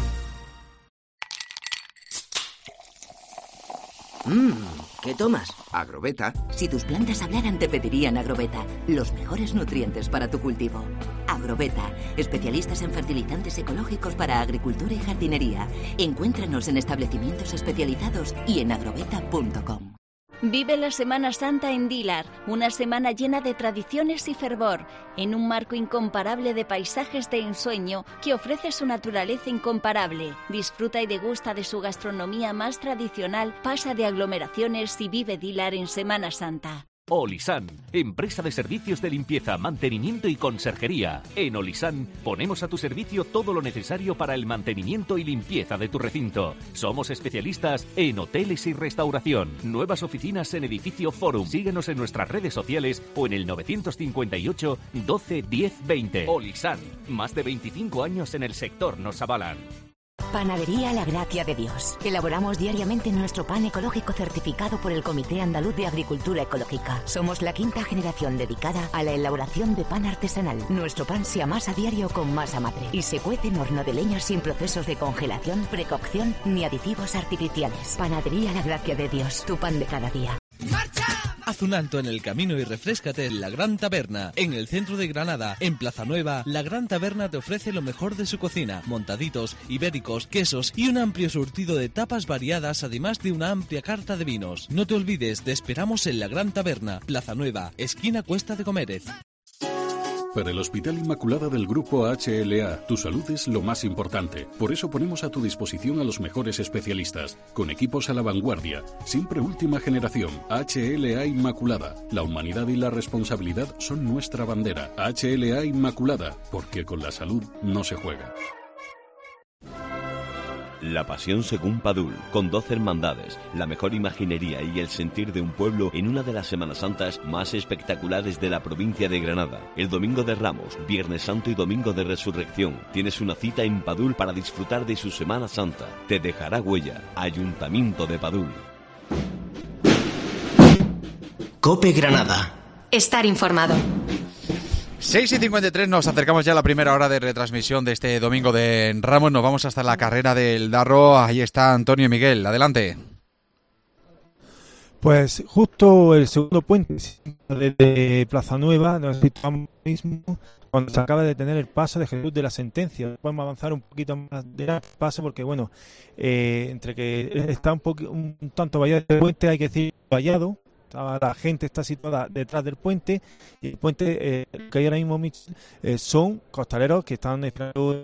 Mmm, ¿qué tomas? Agrobeta. Si tus plantas hablaran, te pedirían Agrobeta, los mejores nutrientes para tu cultivo. Agrobeta, especialistas en fertilizantes ecológicos para agricultura y jardinería. Encuéntranos en establecimientos especializados y en agrobeta punto com. Vive la Semana Santa en Dilar, una semana llena de tradiciones y fervor, en un marco incomparable de paisajes de ensueño que ofrece su naturaleza incomparable. Disfruta y degusta de su gastronomía más tradicional, pasa de aglomeraciones y vive Dilar en Semana Santa. Olisan, empresa de servicios de limpieza, mantenimiento y conserjería. En Olisan ponemos a tu servicio todo lo necesario para el mantenimiento y limpieza de tu recinto. Somos especialistas en hoteles y restauración. Nuevas oficinas en edificio Forum. Síguenos en nuestras redes sociales o en el novecientos cincuenta y ocho, doce, diez, veinte. Olisan, más de veinticinco años en el sector nos avalan. Panadería La Gracia de Dios. Elaboramos diariamente nuestro pan ecológico certificado por el Comité Andaluz de Agricultura Ecológica. Somos la quinta generación dedicada a la elaboración de pan artesanal. Nuestro pan se amasa a diario con masa madre y se cuece en horno de leña sin procesos de congelación, precocción ni aditivos artificiales. Panadería La Gracia de Dios, tu pan de cada día. Haz un alto en el camino y refréscate en La Gran Taberna, en el centro de Granada, en Plaza Nueva. La Gran Taberna te ofrece lo mejor de su cocina, montaditos, ibéricos, quesos y un amplio surtido de tapas variadas, además de una amplia carta de vinos. No te olvides, te esperamos en La Gran Taberna, Plaza Nueva, esquina Cuesta de Comérez. Para el Hospital Inmaculada del Grupo H L A, tu salud es lo más importante. Por eso ponemos a tu disposición a los mejores especialistas, con equipos a la vanguardia, siempre última generación. H L A Inmaculada. La humanidad y la responsabilidad son nuestra bandera. H L A Inmaculada, porque con la salud no se juega. La pasión según Padul, con doce hermandades, la mejor imaginería y el sentir de un pueblo en una de las Semanas Santas más espectaculares de la provincia de Granada. El Domingo de Ramos, Viernes Santo y Domingo de Resurrección. Tienes una cita en Padul para disfrutar de su Semana Santa. Te dejará huella. Ayuntamiento de Padul. COPE Granada. Estar informado. seis y cincuenta y tres, nos acercamos ya a la primera hora de retransmisión de este Domingo de Ramos. Nos vamos hasta la carrera del Darro. Ahí está Antonio Miguel, adelante. Pues justo el segundo puente desde Plaza Nueva, nos situamos mismo cuando se acaba de detener el paso de Jesús de la Sentencia. Podemos avanzar un poquito más del paso porque, bueno, eh, entre que está un, poco, un tanto vallado el puente, hay que decir vallado. La gente está situada detrás del puente y el puente eh, que hay ahora mismo eh, son costaleros que están esperando.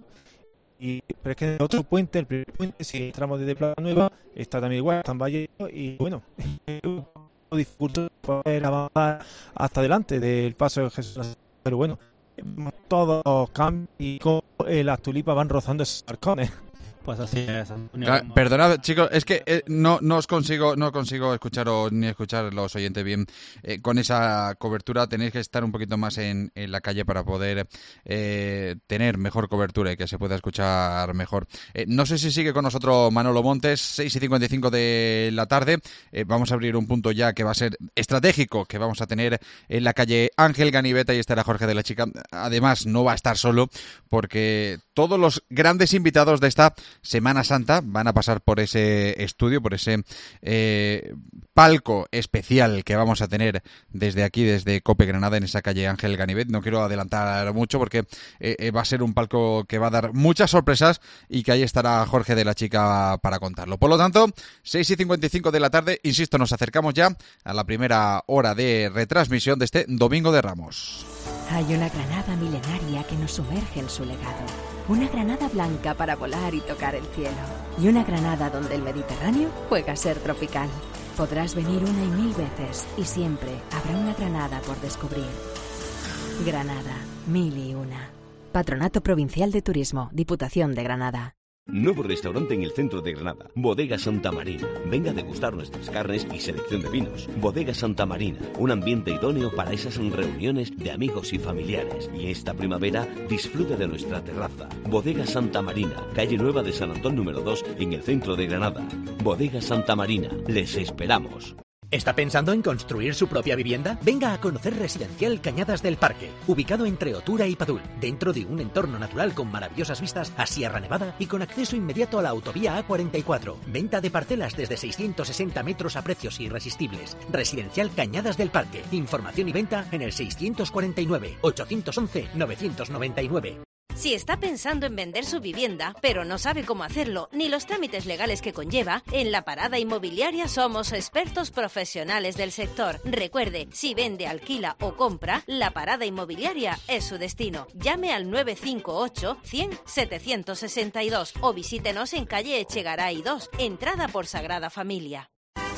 Y, pero es que en el otro puente, el primer puente, si entramos desde Plaza Nueva, está también igual, están vallados y bueno, es un poco difícil poder avanzar hasta delante del paso de Jesús. Pero bueno, todos los cambios y como eh, las tulipas van rozando esos arcones. Pues así es, Antonio. Claro, perdonad, chicos, es que eh, no, no os consigo, no consigo escucharos ni escuchar los oyentes bien eh, con esa cobertura. Tenéis que estar un poquito más en, en la calle para poder eh, tener mejor cobertura y que se pueda escuchar mejor. Eh, no sé si sigue con nosotros Manolo Montes, seis y cincuenta y cinco de la tarde. Eh, vamos a abrir un punto ya que va a ser estratégico, que vamos a tener en la calle Ángel Ganivet. Ahí estará Jorge de la Chica. Además, no va a estar solo porque todos los grandes invitados de esta Semana Santa van a pasar por ese estudio, por ese eh, palco especial que vamos a tener desde aquí, desde COPE Granada, en esa calle Ángel Ganivet. No quiero adelantar mucho porque eh, va a ser un palco que va a dar muchas sorpresas y que ahí estará Jorge de la Chica para contarlo. Por lo tanto, seis y cincuenta y cinco de la tarde, insisto, nos acercamos ya a la primera hora de retransmisión de este Domingo de Ramos. Hay una Granada milenaria que nos sumerge en su legado. Una Granada blanca para volar y tocar el cielo. Y una Granada donde el Mediterráneo juega a ser tropical. Podrás venir una y mil veces y siempre habrá una Granada por descubrir. Granada, mil y una. Patronato Provincial de Turismo, Diputación de Granada. Nuevo restaurante en el centro de Granada, Bodega Santa Marina. Venga a degustar nuestras carnes y selección de vinos. Bodega Santa Marina, un ambiente idóneo para esas reuniones de amigos y familiares. Y esta primavera disfrute de nuestra terraza. Bodega Santa Marina, calle Nueva de San Antón número dos, en el centro de Granada. Bodega Santa Marina, les esperamos. ¿Está pensando en construir su propia vivienda? Venga a conocer Residencial Cañadas del Parque, ubicado entre Otura y Padul, dentro de un entorno natural con maravillosas vistas a Sierra Nevada y con acceso inmediato a la autovía A cuarenta y cuatro. Venta de parcelas desde seiscientos sesenta metros a precios irresistibles. Residencial Cañadas del Parque. Información y venta en el seiscientos cuarenta y nueve, ochocientos once, novecientos noventa y nueve. Si está pensando en vender su vivienda, pero no sabe cómo hacerlo, ni los trámites legales que conlleva, en La Parada Inmobiliaria somos expertos profesionales del sector. Recuerde, si vende, alquila o compra, La Parada Inmobiliaria es su destino. Llame al nueve cinco ocho, cien, setecientos sesenta y dos o visítenos en calle Echegaray dos, entrada por Sagrada Familia.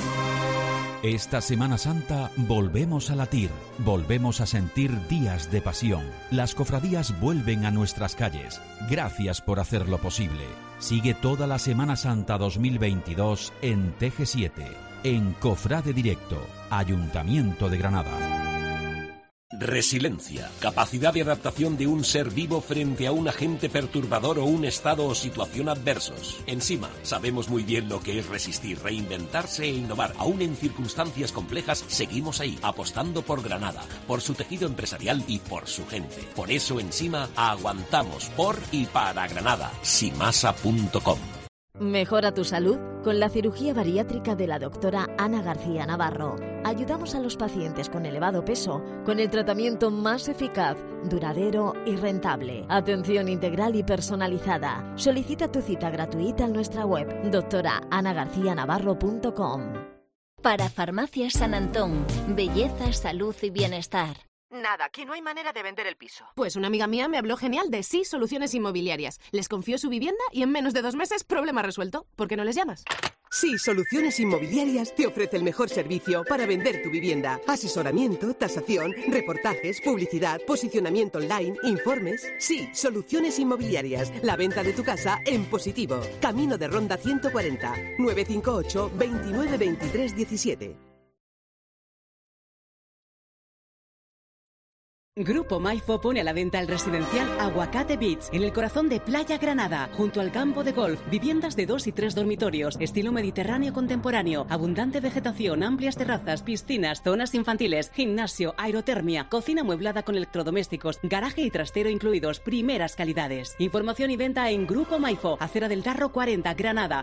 Esta Semana Santa volvemos a latir, volvemos a sentir días de pasión. Las cofradías vuelven a nuestras calles. Gracias por hacerlo posible. Sigue toda la Semana Santa dos mil veintidós en T G siete, en Cofrade Directo, Ayuntamiento de Granada. Resiliencia, capacidad de adaptación de un ser vivo frente a un agente perturbador o un estado o situación adversos. En Sima, sabemos muy bien lo que es resistir, reinventarse e innovar. Aún en circunstancias complejas, seguimos ahí, apostando por Granada, por su tejido empresarial y por su gente. Por eso en Sima, aguantamos por y para Granada. simasa punto com. Mejora tu salud con la cirugía bariátrica de la doctora Ana García Navarro. Ayudamos a los pacientes con elevado peso con el tratamiento más eficaz, duradero y rentable. Atención integral y personalizada. Solicita tu cita gratuita en nuestra web doctora ana garcía navarro punto com. Para Farmacias San Antón, belleza, salud y bienestar. Nada, que no hay manera de vender el piso. Pues una amiga mía me habló genial de Sí Soluciones Inmobiliarias. Les confió su vivienda y en menos de dos meses, problema resuelto. ¿Por qué no les llamas? Sí, Soluciones Inmobiliarias te ofrece el mejor servicio para vender tu vivienda. Asesoramiento, tasación, reportajes, publicidad, posicionamiento online, informes. Sí, Soluciones Inmobiliarias. La venta de tu casa en positivo. Camino de Ronda ciento cuarenta. nueve cinco ocho, veintinueve veintitrés diecisiete. Grupo Maifo pone a la venta el residencial Aguacate Beach, en el corazón de Playa Granada, junto al campo de golf, viviendas de dos y tres dormitorios, estilo mediterráneo contemporáneo, abundante vegetación, amplias terrazas, piscinas, zonas infantiles, gimnasio, aerotermia, cocina amueblada con electrodomésticos, garaje y trastero incluidos, primeras calidades. Información y venta en Grupo Maifo, Acera del Tarro cuarenta, Granada.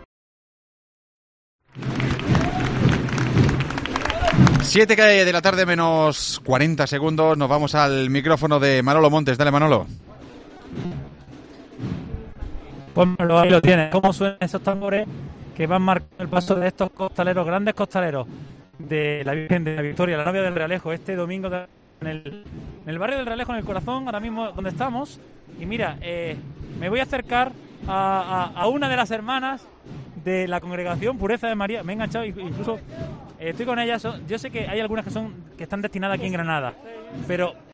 siete de la tarde menos cuarenta segundos, nos vamos al micrófono de Manolo Montes. Dale, Manolo. Pues Manolo, ahí lo tienes. ¿Cómo suenan esos tambores que van marcando el paso de estos costaleros, grandes costaleros de la Virgen de la Victoria, la novia del Realejo, este domingo de, en, el, en el barrio del Realejo, en el corazón, ahora mismo donde estamos? Y mira, eh, me voy a acercar a, a, a una de las hermanas de la congregación Pureza de María. Me he enganchado, incluso eh, estoy con ellas. Yo sé que hay algunas que son que están destinadas aquí en Granada, pero